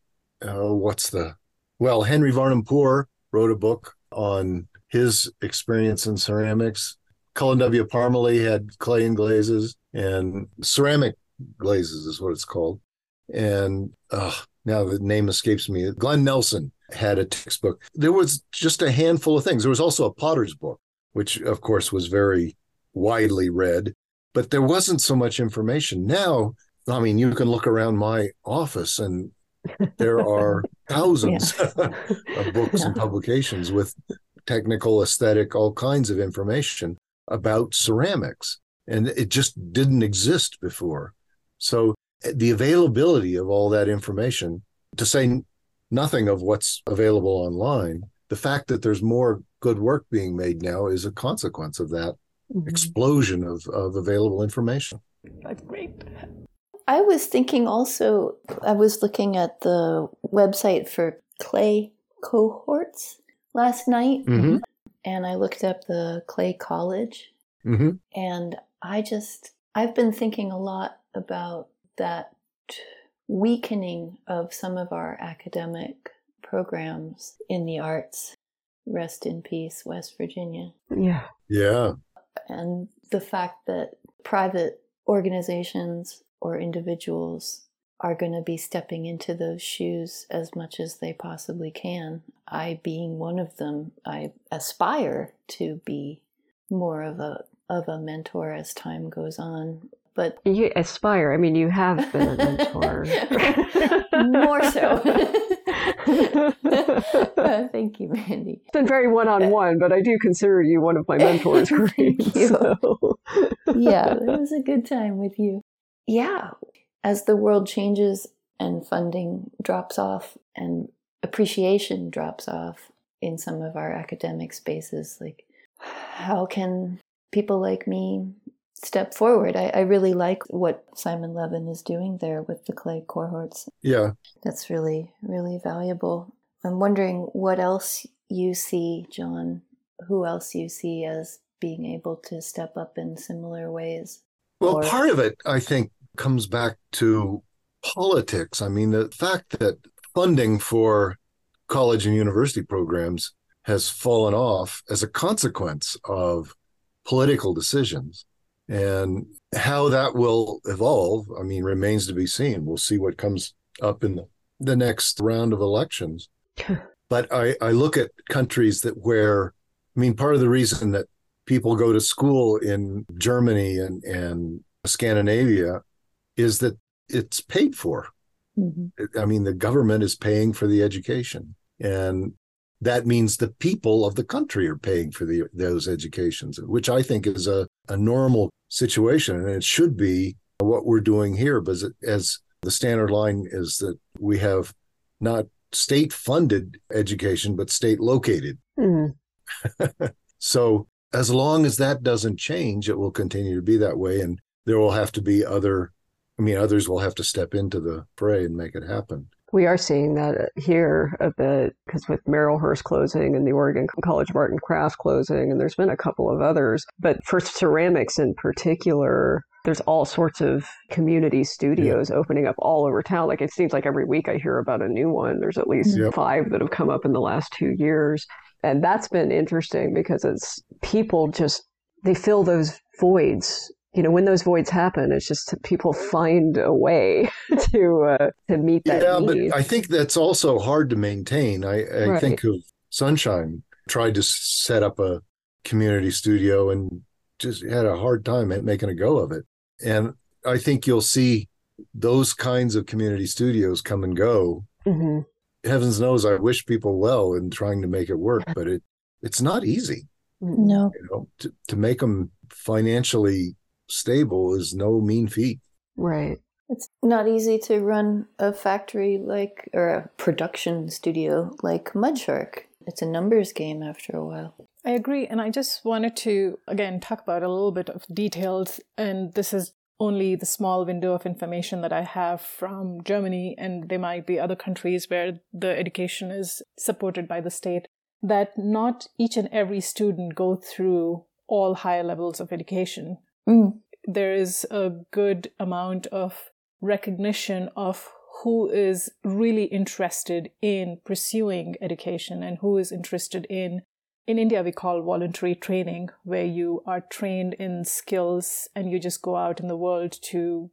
Henry Varnum Poor wrote a book on his experience in ceramics. Cullen W. Parmalee had clay and glazes, and ceramic glazes is what it's called. And now the name escapes me. Glenn Nelson had a textbook. There was just a handful of things. There was also a potter's book, which of course was very widely read, but there wasn't so much information. Now, I mean, you can look around my office and there are thousands of books and publications with technical, aesthetic, all kinds of information about ceramics. And it just didn't exist before. So the availability of all that information, to say nothing of what's available online, the fact that there's more good work being made now is a consequence of that explosion of available information. That's great. I was thinking also, I was looking at the website for clay cohorts last night, and I looked up the Clay College, and I've been thinking a lot about that weakening of some of our academic programs in the arts. Rest in peace, West Virginia. Yeah. Yeah. and the fact that private organizations or individuals are going to be stepping into those shoes as much as they possibly can. I being one of them, I aspire to be more of a mentor as time goes on. But you aspire. I mean, you have been a mentor. More so. Thank you, Mandy. It's been very one-on-one, but I do consider you one of my mentors. Thank you. So. Yeah, it was a good time with you. Yeah, as the world changes and funding drops off and appreciation drops off in some of our academic spaces, like, how can people like me step forward? I really like what Simon Levin is doing there with the clay cohorts. Yeah. That's really, really valuable. I'm wondering what else you see, John, who else you see as being able to step up in similar ways. Well, part of it, I think, comes back to politics. I mean, the fact that funding for college and university programs has fallen off as a consequence of political decisions. And how that will evolve, I mean, remains to be seen. We'll see what comes up in the next round of elections. But I look at countries part of the reason that people go to school in Germany and Scandinavia is that it's paid for. Mm-hmm. I mean, the government is paying for the education. And that means the people of the country are paying for those educations, which I think is a normal situation. And it should be what we're doing here. But as the standard line is that we have not state-funded education, but state-located. Mm-hmm. So as long as that doesn't change, it will continue to be that way. And there will have to be others will have to step into the fray and make it happen. We are seeing that here a bit, because with Merrillhurst closing and the Oregon College of Art and Crafts closing, and there's been a couple of others. But for ceramics in particular, there's all sorts of community studios opening up all over town. Like, it seems like every week I hear about a new one. There's at least 5 that have come up in the last 2 years. And that's been interesting because it's people they fill those voids. You know, when those voids happen, it's just people find a way to meet that need. But I think that's also hard to maintain. I think of Sunshine tried to set up a community studio and just had a hard time making a go of it. And I think you'll see those kinds of community studios come and go. Mm-hmm. Heavens knows I wish people well in trying to make it work, but it's not easy. No. You know, to make them financially stable is no mean feat. Right. It's not easy to run a factory or a production studio like Mudshark. It's a numbers game after a while. I agree. And I just wanted to, again, talk about a little bit of details. And this is only the small window of information that I have from Germany. And there might be other countries where the education is supported by the state, that not each and every student go through all higher levels of education. There is a good amount of recognition of who is really interested in pursuing education and who is interested in India we call voluntary training, where you are trained in skills and you just go out in the world to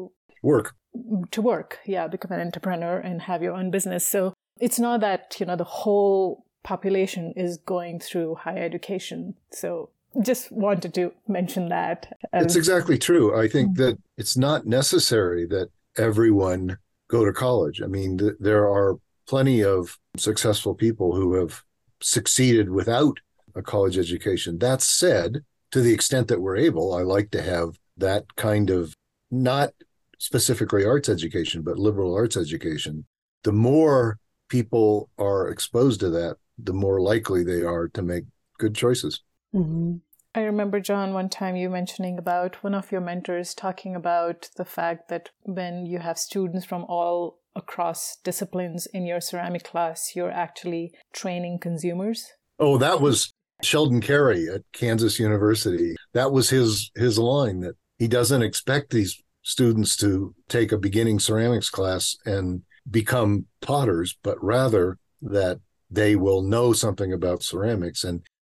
work, become an entrepreneur and have your own business. So it's not that, the whole population is going through higher education. So just wanted to mention that. It's exactly true. I think that it's not necessary that everyone go to college. I mean, there are plenty of successful people who have succeeded without a college education. That said, to the extent that we're able, I like to have that kind of, not specifically arts education, but liberal arts education. The more people are exposed to that, the more likely they are to make good choices. Mm-hmm. I remember, John, one time you mentioning about one of your mentors talking about the fact that when you have students from all across disciplines in your ceramic class, you're actually training consumers. Oh, that was Sheldon Carey at Kansas University. That was his line, that he doesn't expect these students to take a beginning ceramics class and become potters, but rather that they will know something about ceramics. And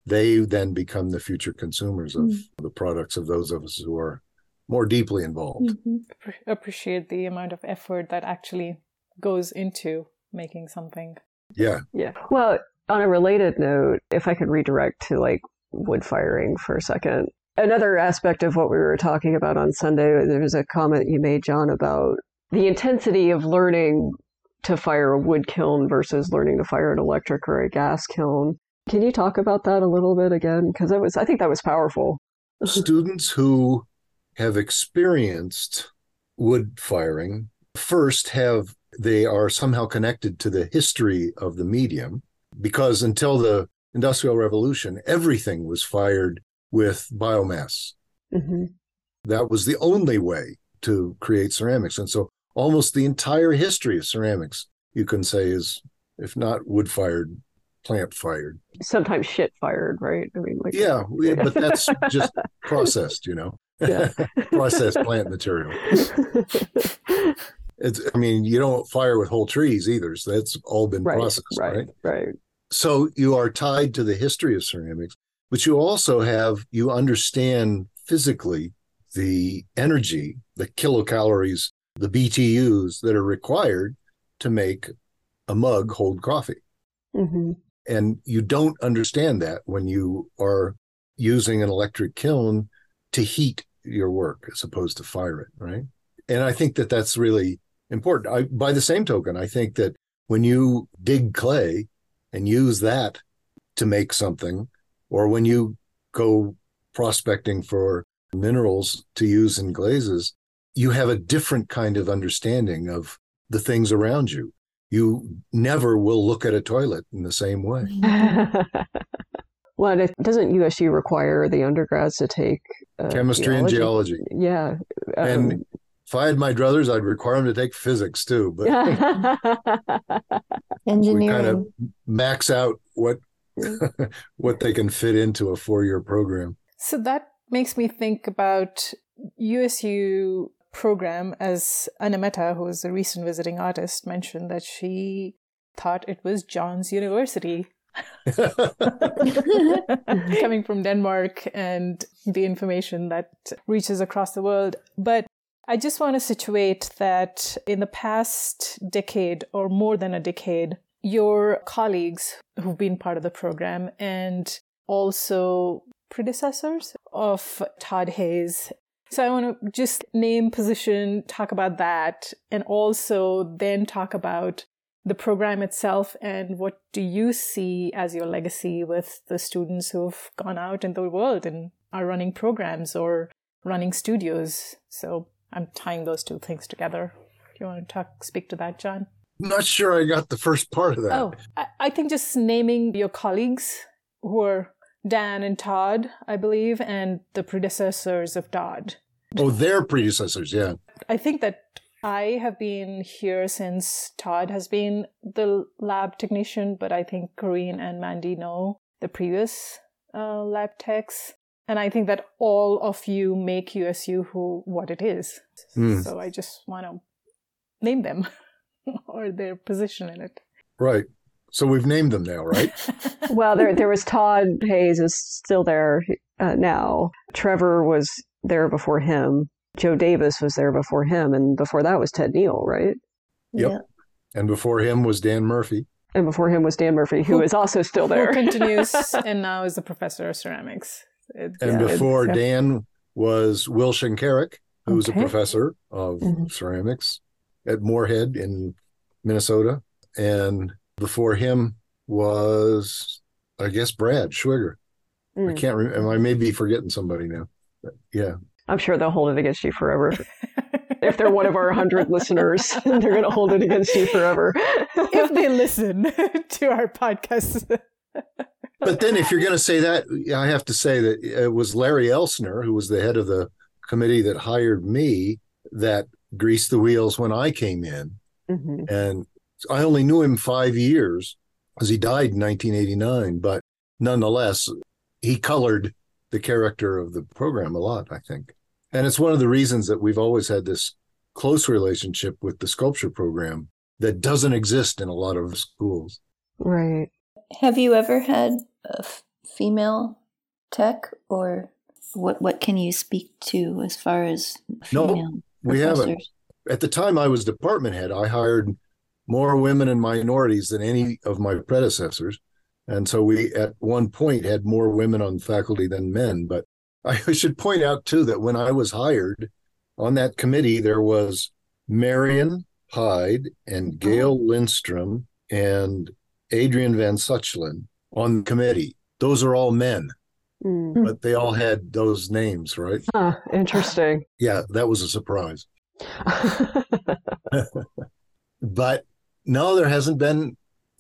they then become the future consumers of the products of those of us who are more deeply involved. Appreciate the amount of effort that actually goes into making something. Yeah. Yeah. Well, on a related note, if I could redirect to like wood firing for a second. Another aspect of what we were talking about on Sunday, there was a comment you made, John, about the intensity of learning to fire a wood kiln versus learning to fire an electric or a gas kiln. Can you talk about that a little bit again? Because I think that was powerful. Students who have experienced wood firing first they are somehow connected to the history of the medium, because until the Industrial Revolution, everything was fired with biomass. Mm-hmm. That was the only way to create ceramics. And so almost the entire history of ceramics, you can say, is, if not wood-fired, plant-fired. Sometimes shit-fired, right? I mean, like, yeah, but that's just processed, Yeah. Processed plant material. You don't fire with whole trees either, so that's all been processed, right? Right. So you are tied to the history of ceramics, but you understand physically the energy, the kilocalories, the BTUs that are required to make a mug hold coffee. Mm-hmm. And you don't understand that when you are using an electric kiln to heat your work as opposed to fire it, right? And I think that that's really important. By the same token, I think that when you dig clay and use that to make something, or when you go prospecting for minerals to use in glazes, you have a different kind of understanding of the things around you. You never will look at a toilet in the same way. Well, doesn't USU require the undergrads to take chemistry and geology? Yeah. And if I had my druthers, I'd require them to take physics too. But engineering. We kind of max out what they can fit into a 4-year program. So that makes me think about USU program, as Anna Mehta, who is a recent visiting artist, mentioned that she thought it was John's University. Coming from Denmark and the information that reaches across the world. But I just want to situate that in the past decade or more than a decade, your colleagues who've been part of the program and also predecessors of Todd Hayes. So I want to just name, position, talk about that, and also then talk about the program itself and what do you see as your legacy with the students who've gone out in the world and are running programs or running studios. So I'm tying those two things together. Do you want to speak to that, John? I'm not sure I got the first part of that. Oh, I think just naming your colleagues who are Dan and Todd, I believe, and the predecessors of Todd. Oh, their predecessors, yeah. I think that I have been here since Todd has been the lab technician, but I think Corinne and Mandy know the previous lab techs. And I think that all of you make USU what it is. So I just want to name them or their position in it. Right. So we've named them now, right? Well, there was Todd Hayes is still there now. Trevor was there before him. Joe Davis was there before him. And before that was Ted Neal, right? Yep. Yeah. And before him was Dan Murphy. And before him was Dan Murphy, who is also still there. Who continues and now is the professor of ceramics. Before Dan was Will Shinkarik, who was a professor of ceramics at Moorhead in Minnesota. And before him was, I guess, Brad Schwiger. I can't remember. I may be forgetting somebody now. But yeah. I'm sure they'll hold it against you forever. If they're one of our 100 listeners, they're going to hold it against you forever. If they listen to our podcast. But then if you're going to say that, I have to say that it was Larry Elsner, who was the head of the committee that hired me, that greased the wheels when I came in. Mm-hmm. And I only knew him 5 years because he died in 1989. But nonetheless, he colored the character of the program a lot, I think. And it's one of the reasons that we've always had this close relationship with the sculpture program that doesn't exist in a lot of schools. Right. Have you ever had female tech, or what can you speak to as far as female we professors? haven't. At the time I was department head, I hired more women and minorities than any of my predecessors. And so we, at one point, had more women on faculty than men. But I should point out, too, that when I was hired on that committee, there was Marion Hyde and Gail Lindstrom and Adrian Van Suchlen on the committee. Those are all men, but they all had those names, right? Interesting. Yeah, that was a surprise. But no, there hasn't been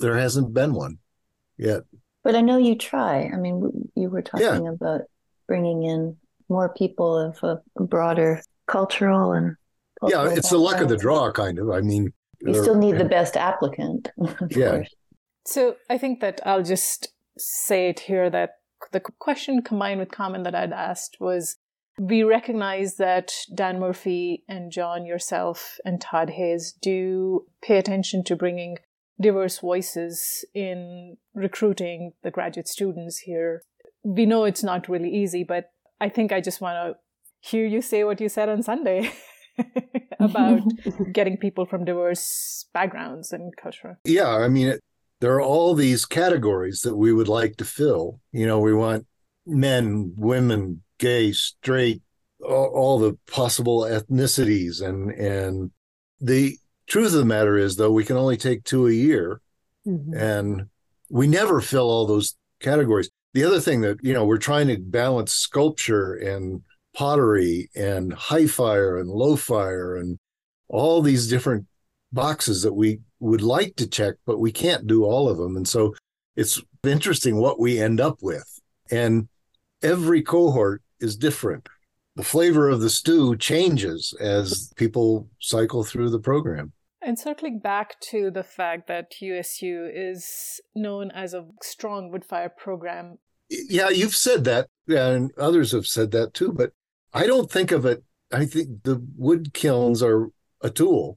one yet. But I know you try. I mean, you were talking about bringing in more people of a broader cultural and it's the luck of the draw, kind of. I mean, you still need the best applicant, of course. So I think that I'll just say it here that the question combined with comment that I'd asked was, we recognize that Dan Murphy and John, yourself, and Todd Hayes do pay attention to bringing diverse voices in recruiting the graduate students here. We know it's not really easy, but I think I just want to hear you say what you said on Sunday about getting people from diverse backgrounds and culture. Yeah, I mean, there are all these categories that we would like to fill. You know, we want men, women, gay, straight, all the possible ethnicities. And the truth of the matter is, though, we can only take 2 a year, and we never fill all those categories. The other thing that, we're trying to balance sculpture and pottery and high fire and low fire and all these different boxes that we would like to check, but we can't do all of them. And so it's interesting what we end up with. And every cohort is different. The flavor of the stew changes as people cycle through the program. And circling back to the fact that USU is known as a strong woodfire program. Yeah, you've said that, and others have said that too, but I don't think of it. I think the wood kilns are a tool.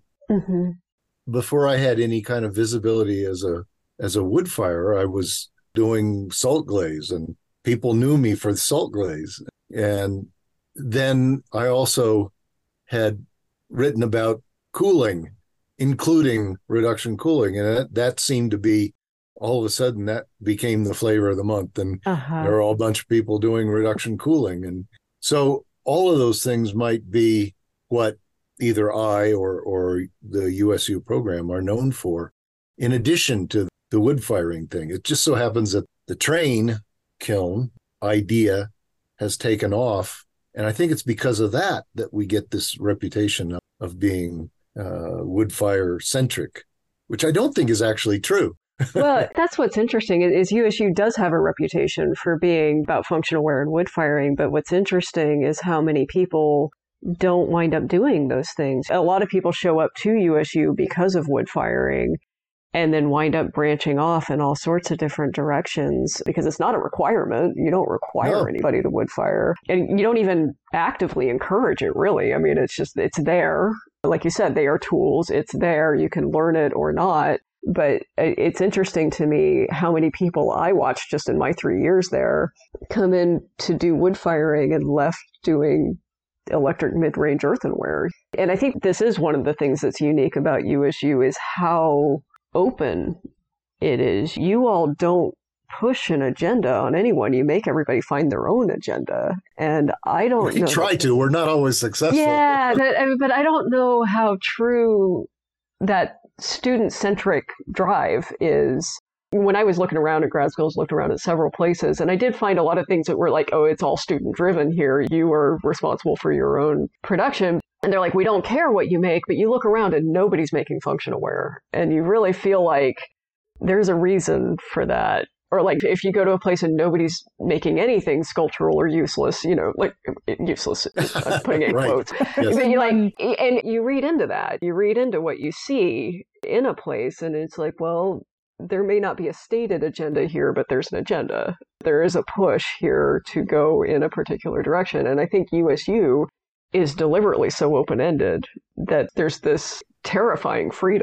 Before I had any kind of visibility as a wood firer, I was doing salt glaze, and people knew me for salt glaze. And then I also had written about cooling, including reduction cooling. And that seemed to be, all of a sudden, that became the flavor of the month. And there are all a bunch of people doing reduction cooling. And so all of those things might be what either I or the USU program are known for, in addition to the wood firing thing. It just so happens that the train kiln idea has taken off. And I think it's because of that we get this reputation of being wood fire centric, which I don't think is actually true. Well, that's what's interesting is USU does have a reputation for being about functional wear and wood firing. But what's interesting is how many people don't wind up doing those things. A lot of people show up to USU because of wood firing and then wind up branching off in all sorts of different directions because it's not a requirement. You don't require anybody to wood fire, and you don't even actively encourage it, really. I mean, it's there. Like you said, they are tools. It's there. You can learn it or not. But it's interesting to me how many people I watched just in my 3 years there come in to do wood firing and left doing electric mid-range earthenware. And I think this is one of the things that's unique about USU is how open it is. You all don't push an agenda on anyone. You make everybody find their own agenda. And I don't know. We try to. We're not always successful. Yeah, but I don't know how true that student-centric drive is. When I was looking around at grad schools, looked around at several places, and I did find a lot of things that were like, oh, it's all student-driven here. You are responsible for your own production. And they're like, we don't care what you make, but you look around and nobody's making functional wear. And you really feel like there's a reason for that. Or like if you go to a place and nobody's making anything sculptural or useless, like useless, I'm putting in quotes. Yes. But and you read into that. You read into what you see in a place, and it's like, well, there may not be a stated agenda here, but there's an agenda. There is a push here to go in a particular direction. And I think USU is deliberately so open-ended that there's this terrifying freedom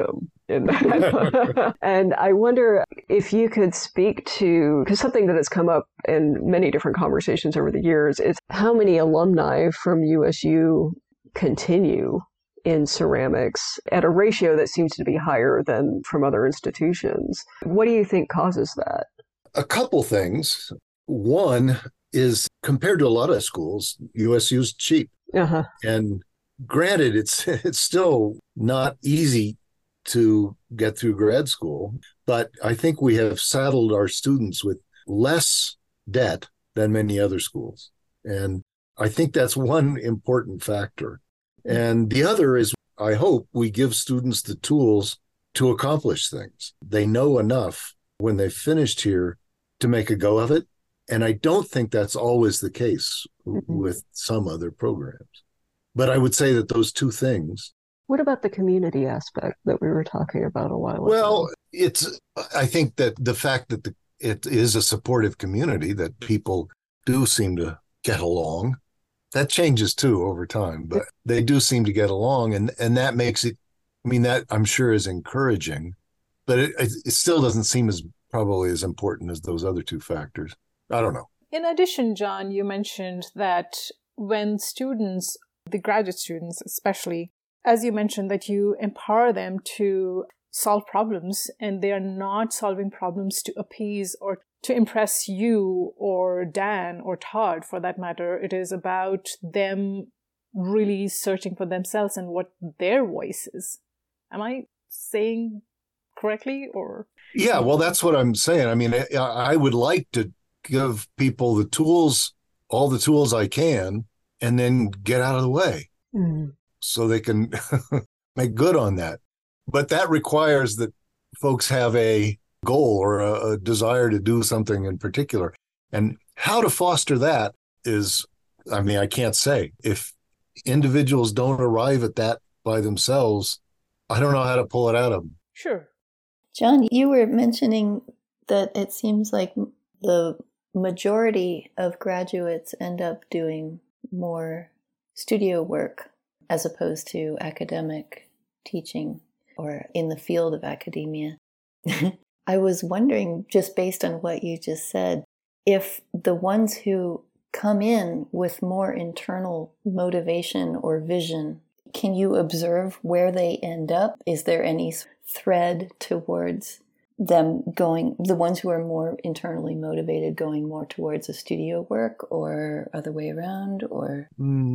in that. And I wonder if you could speak to, because something that has come up in many different conversations over the years is how many alumni from USU continue in ceramics at a ratio that seems to be higher than from other institutions. What do you think causes that? A couple things. One is, compared to a lot of schools, USU is cheap. Uh-huh. And granted, it's still not easy to get through grad school, but I think we have saddled our students with less debt than many other schools. And I think that's one important factor. And the other is, I hope we give students the tools to accomplish things. They know enough when they've finished here to make a go of it. And I don't think that's always the case with some other programs. But I would say that those two things. What about the community aspect that we were talking about a while ago? Well, I think that the fact that it is a supportive community, that people do seem to get along, that changes too over time, but they do seem to get along. And that makes it, I mean, that I'm sure is encouraging, but it still doesn't seem as probably as important as those other two factors. I don't know. In addition, John, you mentioned that when students, the graduate students especially, as you mentioned, that you empower them to solve problems, and they are not solving problems to appease or to impress you or Dan or Todd, for that matter. It is about them really searching for themselves and what their voice is. Am I saying correctly? Or yeah, well, that's what I'm saying. I mean, I would like to give people the tools, all the tools I can, and then get out of the way so they can make good on that. But that requires that folks have a goal or a desire to do something in particular. And how to foster that is, I mean, I can't say. If individuals don't arrive at that by themselves, I don't know how to pull it out of them. Sure. John, you were mentioning that it seems like the majority of graduates end up doing more studio work as opposed to academic teaching or in the field of academia. I was wondering, just based on what you just said, if the ones who come in with more internal motivation or vision, can you observe where they end up? Is there any thread towards them going, the ones who are more internally motivated going more towards a studio work, or other way around, or?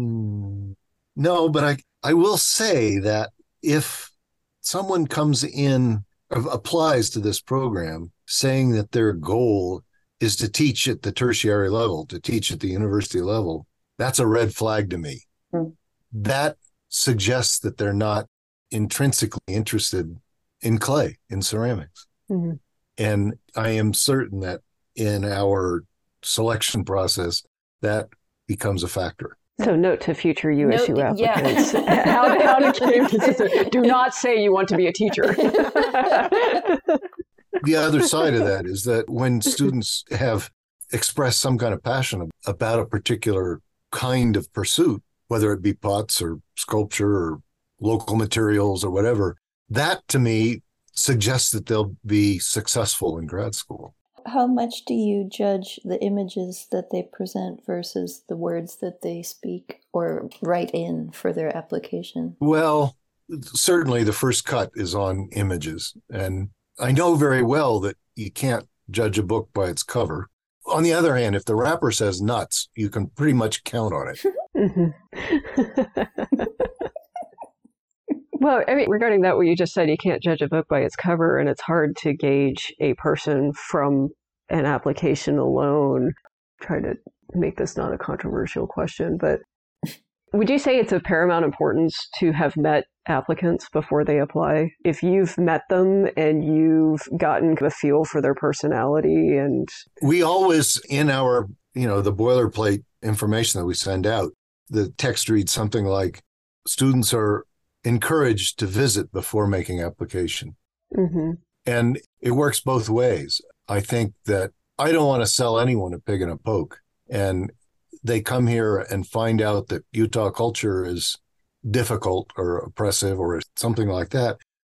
No, but I will say that if someone comes in, applies to this program, saying that their goal is to teach at the tertiary level, to teach at the university level, that's a red flag to me. That suggests that they're not intrinsically interested in clay, in ceramics. And I am certain that in our selection process, that becomes a factor. So note to future USU applicants. How to do not say you want to be a teacher. The other side of that is that when students have expressed some kind of passion about a particular kind of pursuit, whether it be pots or sculpture or local materials or whatever, that to me suggests that they'll be successful in grad school. How much do you judge the images that they present versus the words that they speak or write in for their application? Well, certainly the first cut is on images. And I know very well that you can't judge a book by its cover. On the other hand, if the wrapper says nuts, you can pretty much count on it. Well, I mean, regarding that, what you just said, you can't judge a book by its cover, and it's hard to gauge a person from an application alone. Try to make this not a controversial question, but would you say it's of paramount importance to have met applicants before they apply? If you've met them and you've gotten a feel for their personality and... We always, in our, the boilerplate information that we send out, the text reads something like, students are encouraged to visit before making application. And it works both ways. I think that I don't want to sell anyone a pig in a poke. And they come here and find out that Utah culture is difficult or oppressive or something like that.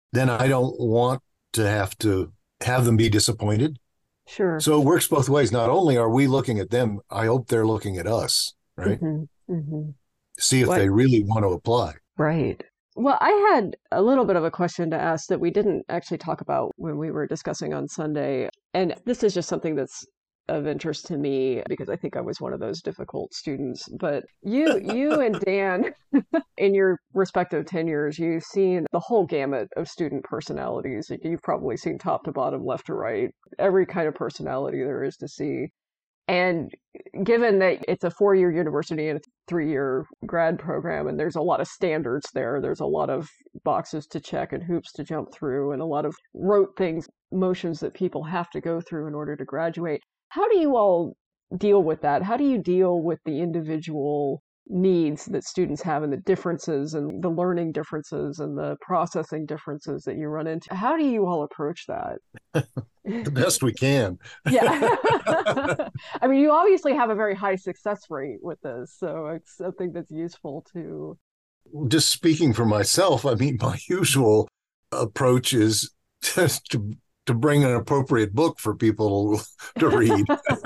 then I don't want to have them be disappointed. Sure. So it works both ways. Not only are we looking at them, I hope they're looking at us, right? See if they really want to apply. Right. Well, I had a little bit of a question to ask that we didn't actually talk about when we were discussing on Sunday. And this is just something that's of interest to me because I think I was one of those difficult students. But you and Dan, in your respective tenures, you've seen the whole gamut of student personalities. You've probably seen top to bottom, left to right, every kind of personality there is to see. And given that it's a 4-year university and a 3-year grad program, and there's a lot of standards there's a lot of boxes to check and hoops to jump through, and a lot of rote things, motions that people have to go through in order to graduate. How do you all deal with that? How do you deal with the individual needs that students have and the differences and the learning differences and the processing differences that you run into? How do you all approach that? The best we can. Yeah. I mean, you obviously have a very high success rate with this, so it's something that's useful to. Just speaking for myself, I mean, my usual approach is just to bring an appropriate book for people to read.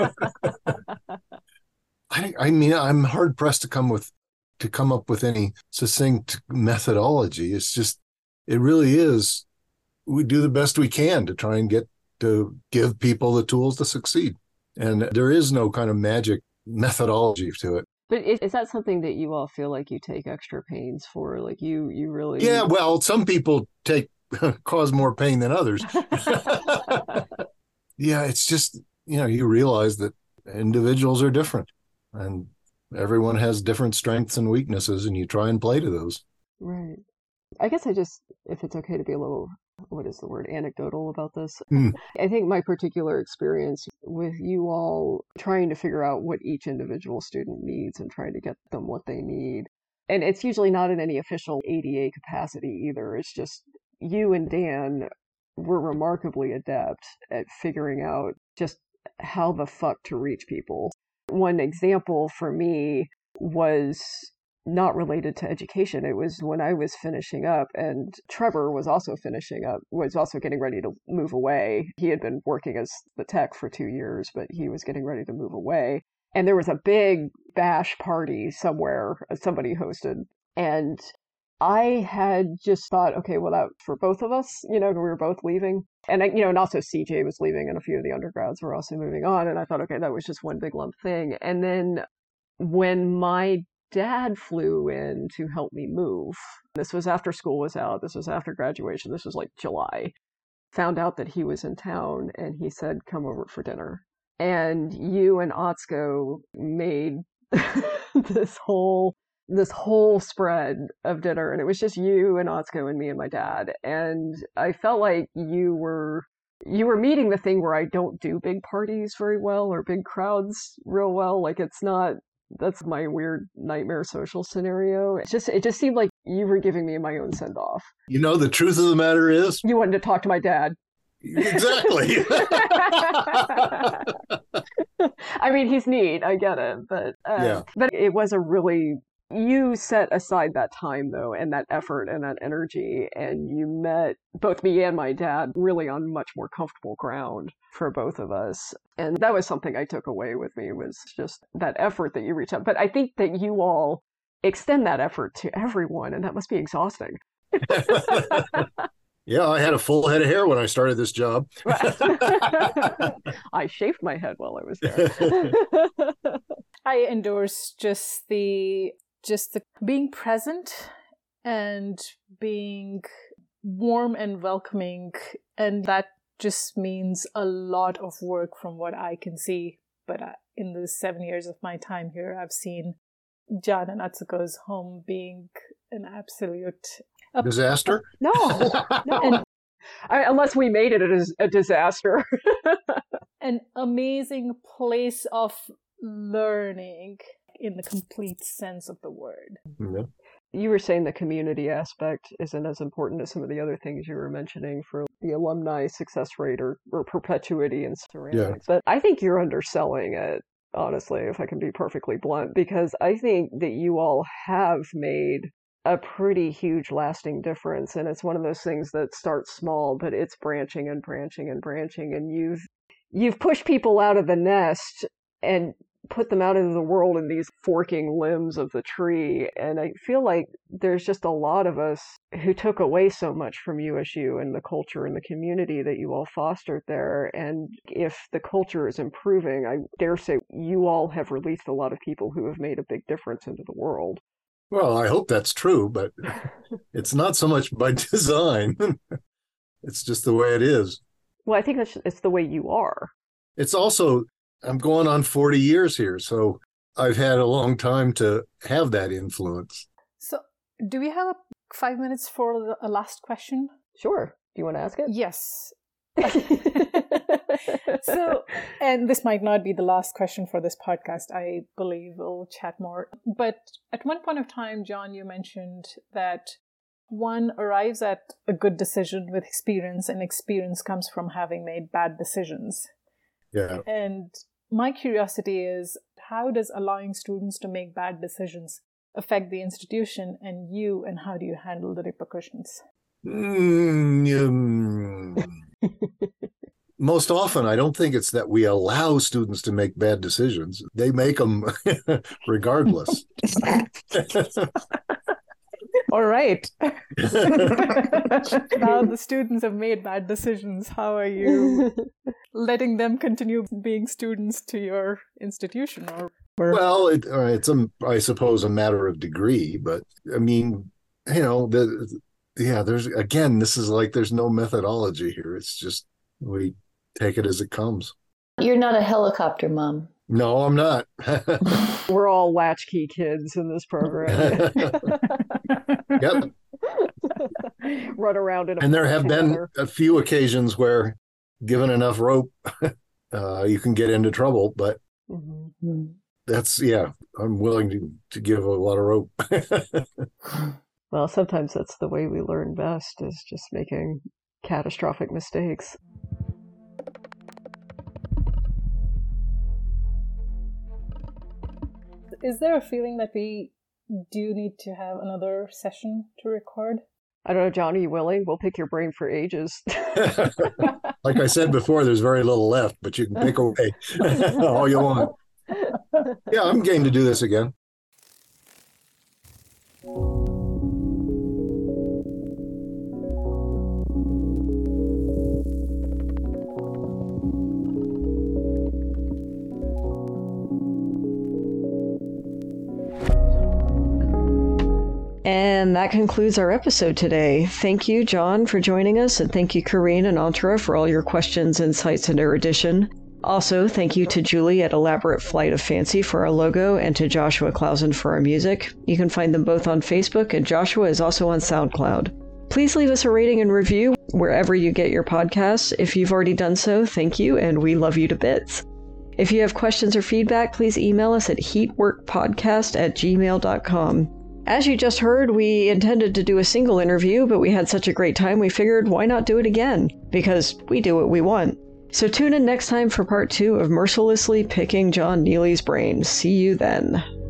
I mean, I'm hard pressed to come up with any succinct methodology. It's just, it really is. We do the best we can to try and to give people the tools to succeed. And there is no kind of magic methodology to it. But is that something that you all feel like you take extra pains for? Like you really? Yeah, well, some people cause more pain than others. Yeah, it's just, you realize that individuals are different and everyone has different strengths and weaknesses, and you try and play to those. Right. I guess if it's okay to be a little, what is the word, anecdotal about this. I think my particular experience with you all trying to figure out what each individual student needs and trying to get them what they need. And it's usually not in any official ADA capacity either. It's just you and Dan were remarkably adept at figuring out just how the fuck to reach people. One example for me was not related to education. It was when I was finishing up, and Trevor was also finishing up, was also getting ready to move away. He had been working as the tech for 2 years, but he was getting ready to move away. And there was a big bash party somewhere, somebody hosted. And I had just thought, okay, well, that for both of us, we were both leaving. And, and also CJ was leaving and a few of the undergrads were also moving on. And I thought, okay, that was just one big lump thing. And then when my dad flew in to help me move, this was after school was out, this was after graduation, this was like July, found out that he was in town and he said, come over for dinner. And you and Otsko made this whole spread of dinner, and it was just you and Otsko and me and my dad. And I felt like you were meeting the thing where I don't do big parties very well or big crowds real well. Like that's my weird nightmare social scenario. It just seemed like you were giving me my own send off. The truth of the matter is, you wanted to talk to my dad. Exactly. I mean, he's neat. I get it, but it was you set aside that time though, and that effort and that energy, and you met both me and my dad really on much more comfortable ground for both of us. And that was something I took away with me, was just that effort that you reach out. But I think that you all extend that effort to everyone, and that must be exhausting. Yeah, I had a full head of hair when I started this job. I shaved my head while I was there. I endorse just the being present and being warm and welcoming. And that just means a lot of work from what I can see. But in the 7 years of my time here, I've seen John and Atsuko's home being an absolute disaster. No. Unless we made it a disaster. An amazing place of learning in the complete sense of the word. Yeah. You were saying the community aspect isn't as important as some of the other things you were mentioning for the alumni success rate or perpetuity in ceramics. Yeah. But I think you're underselling it, honestly, if I can be perfectly blunt, because I think that you all have made a pretty huge lasting difference. And it's one of those things that starts small, but it's branching and branching and branching. And you've pushed people out of the nest and put them out into the world in these forking limbs of the tree. And I feel like there's just a lot of us who took away so much from USU and the culture and the community that you all fostered there. And if the culture is improving, I dare say you all have released a lot of people who have made a big difference into the world. Well, I hope that's true, but it's not so much by design. It's just the way it is. Well, I think it's the way you are. It's also, I'm going on 40 years here, so I've had a long time to have that influence. So, do we have 5 minutes for a last question? Sure. Do you want to ask it? Yes. So, and this might not be the last question for this podcast. I believe we'll chat more. But at one point of time, John, you mentioned that one arrives at a good decision with experience, and experience comes from having made bad decisions. Yeah. And my curiosity is, how does allowing students to make bad decisions affect the institution and you, and how do you handle the repercussions? Most often, I don't think it's that we allow students to make bad decisions. They make them regardless. All right. Now the students have made bad decisions. How are you letting them continue being students to your institution? Well, it's I suppose a matter of degree, but I mean, there's again, this is like there's no methodology here. It's just we take it as it comes. You're not a helicopter mom. No, I'm not. We're all latchkey kids in this program. Yep. Run around in a and there have been a few occasions where, given enough rope, you can get into trouble. But that's, I'm willing to give a lot of rope. Well, sometimes that's the way we learn best, is just making catastrophic mistakes. Is there a feeling that we do need to have another session to record? I don't know, John, are you willing? We'll pick your brain for ages. Like I said before, there's very little left, but you can pick away all you want. Yeah, I'm game to do this again. And that concludes our episode today. Thank you, John, for joining us, and thank you, Corrine and Antra, for all your questions, insights, and erudition. Also, thank you to Julie at Elaborate Flight of Fancy for our logo, and to Joshua Clausen for our music. You can find them both on Facebook, and Joshua is also on SoundCloud. Please leave us a rating and review wherever you get your podcasts. If you've already done so, thank you, and we love you to bits. If you have questions or feedback, please email us at heatworkpodcast@gmail.com. As you just heard, we intended to do a single interview, but we had such a great time we figured why not do it again? Because we do what we want. So tune in next time for part 2 of Mercilessly Picking John Neely's Brain. See you then.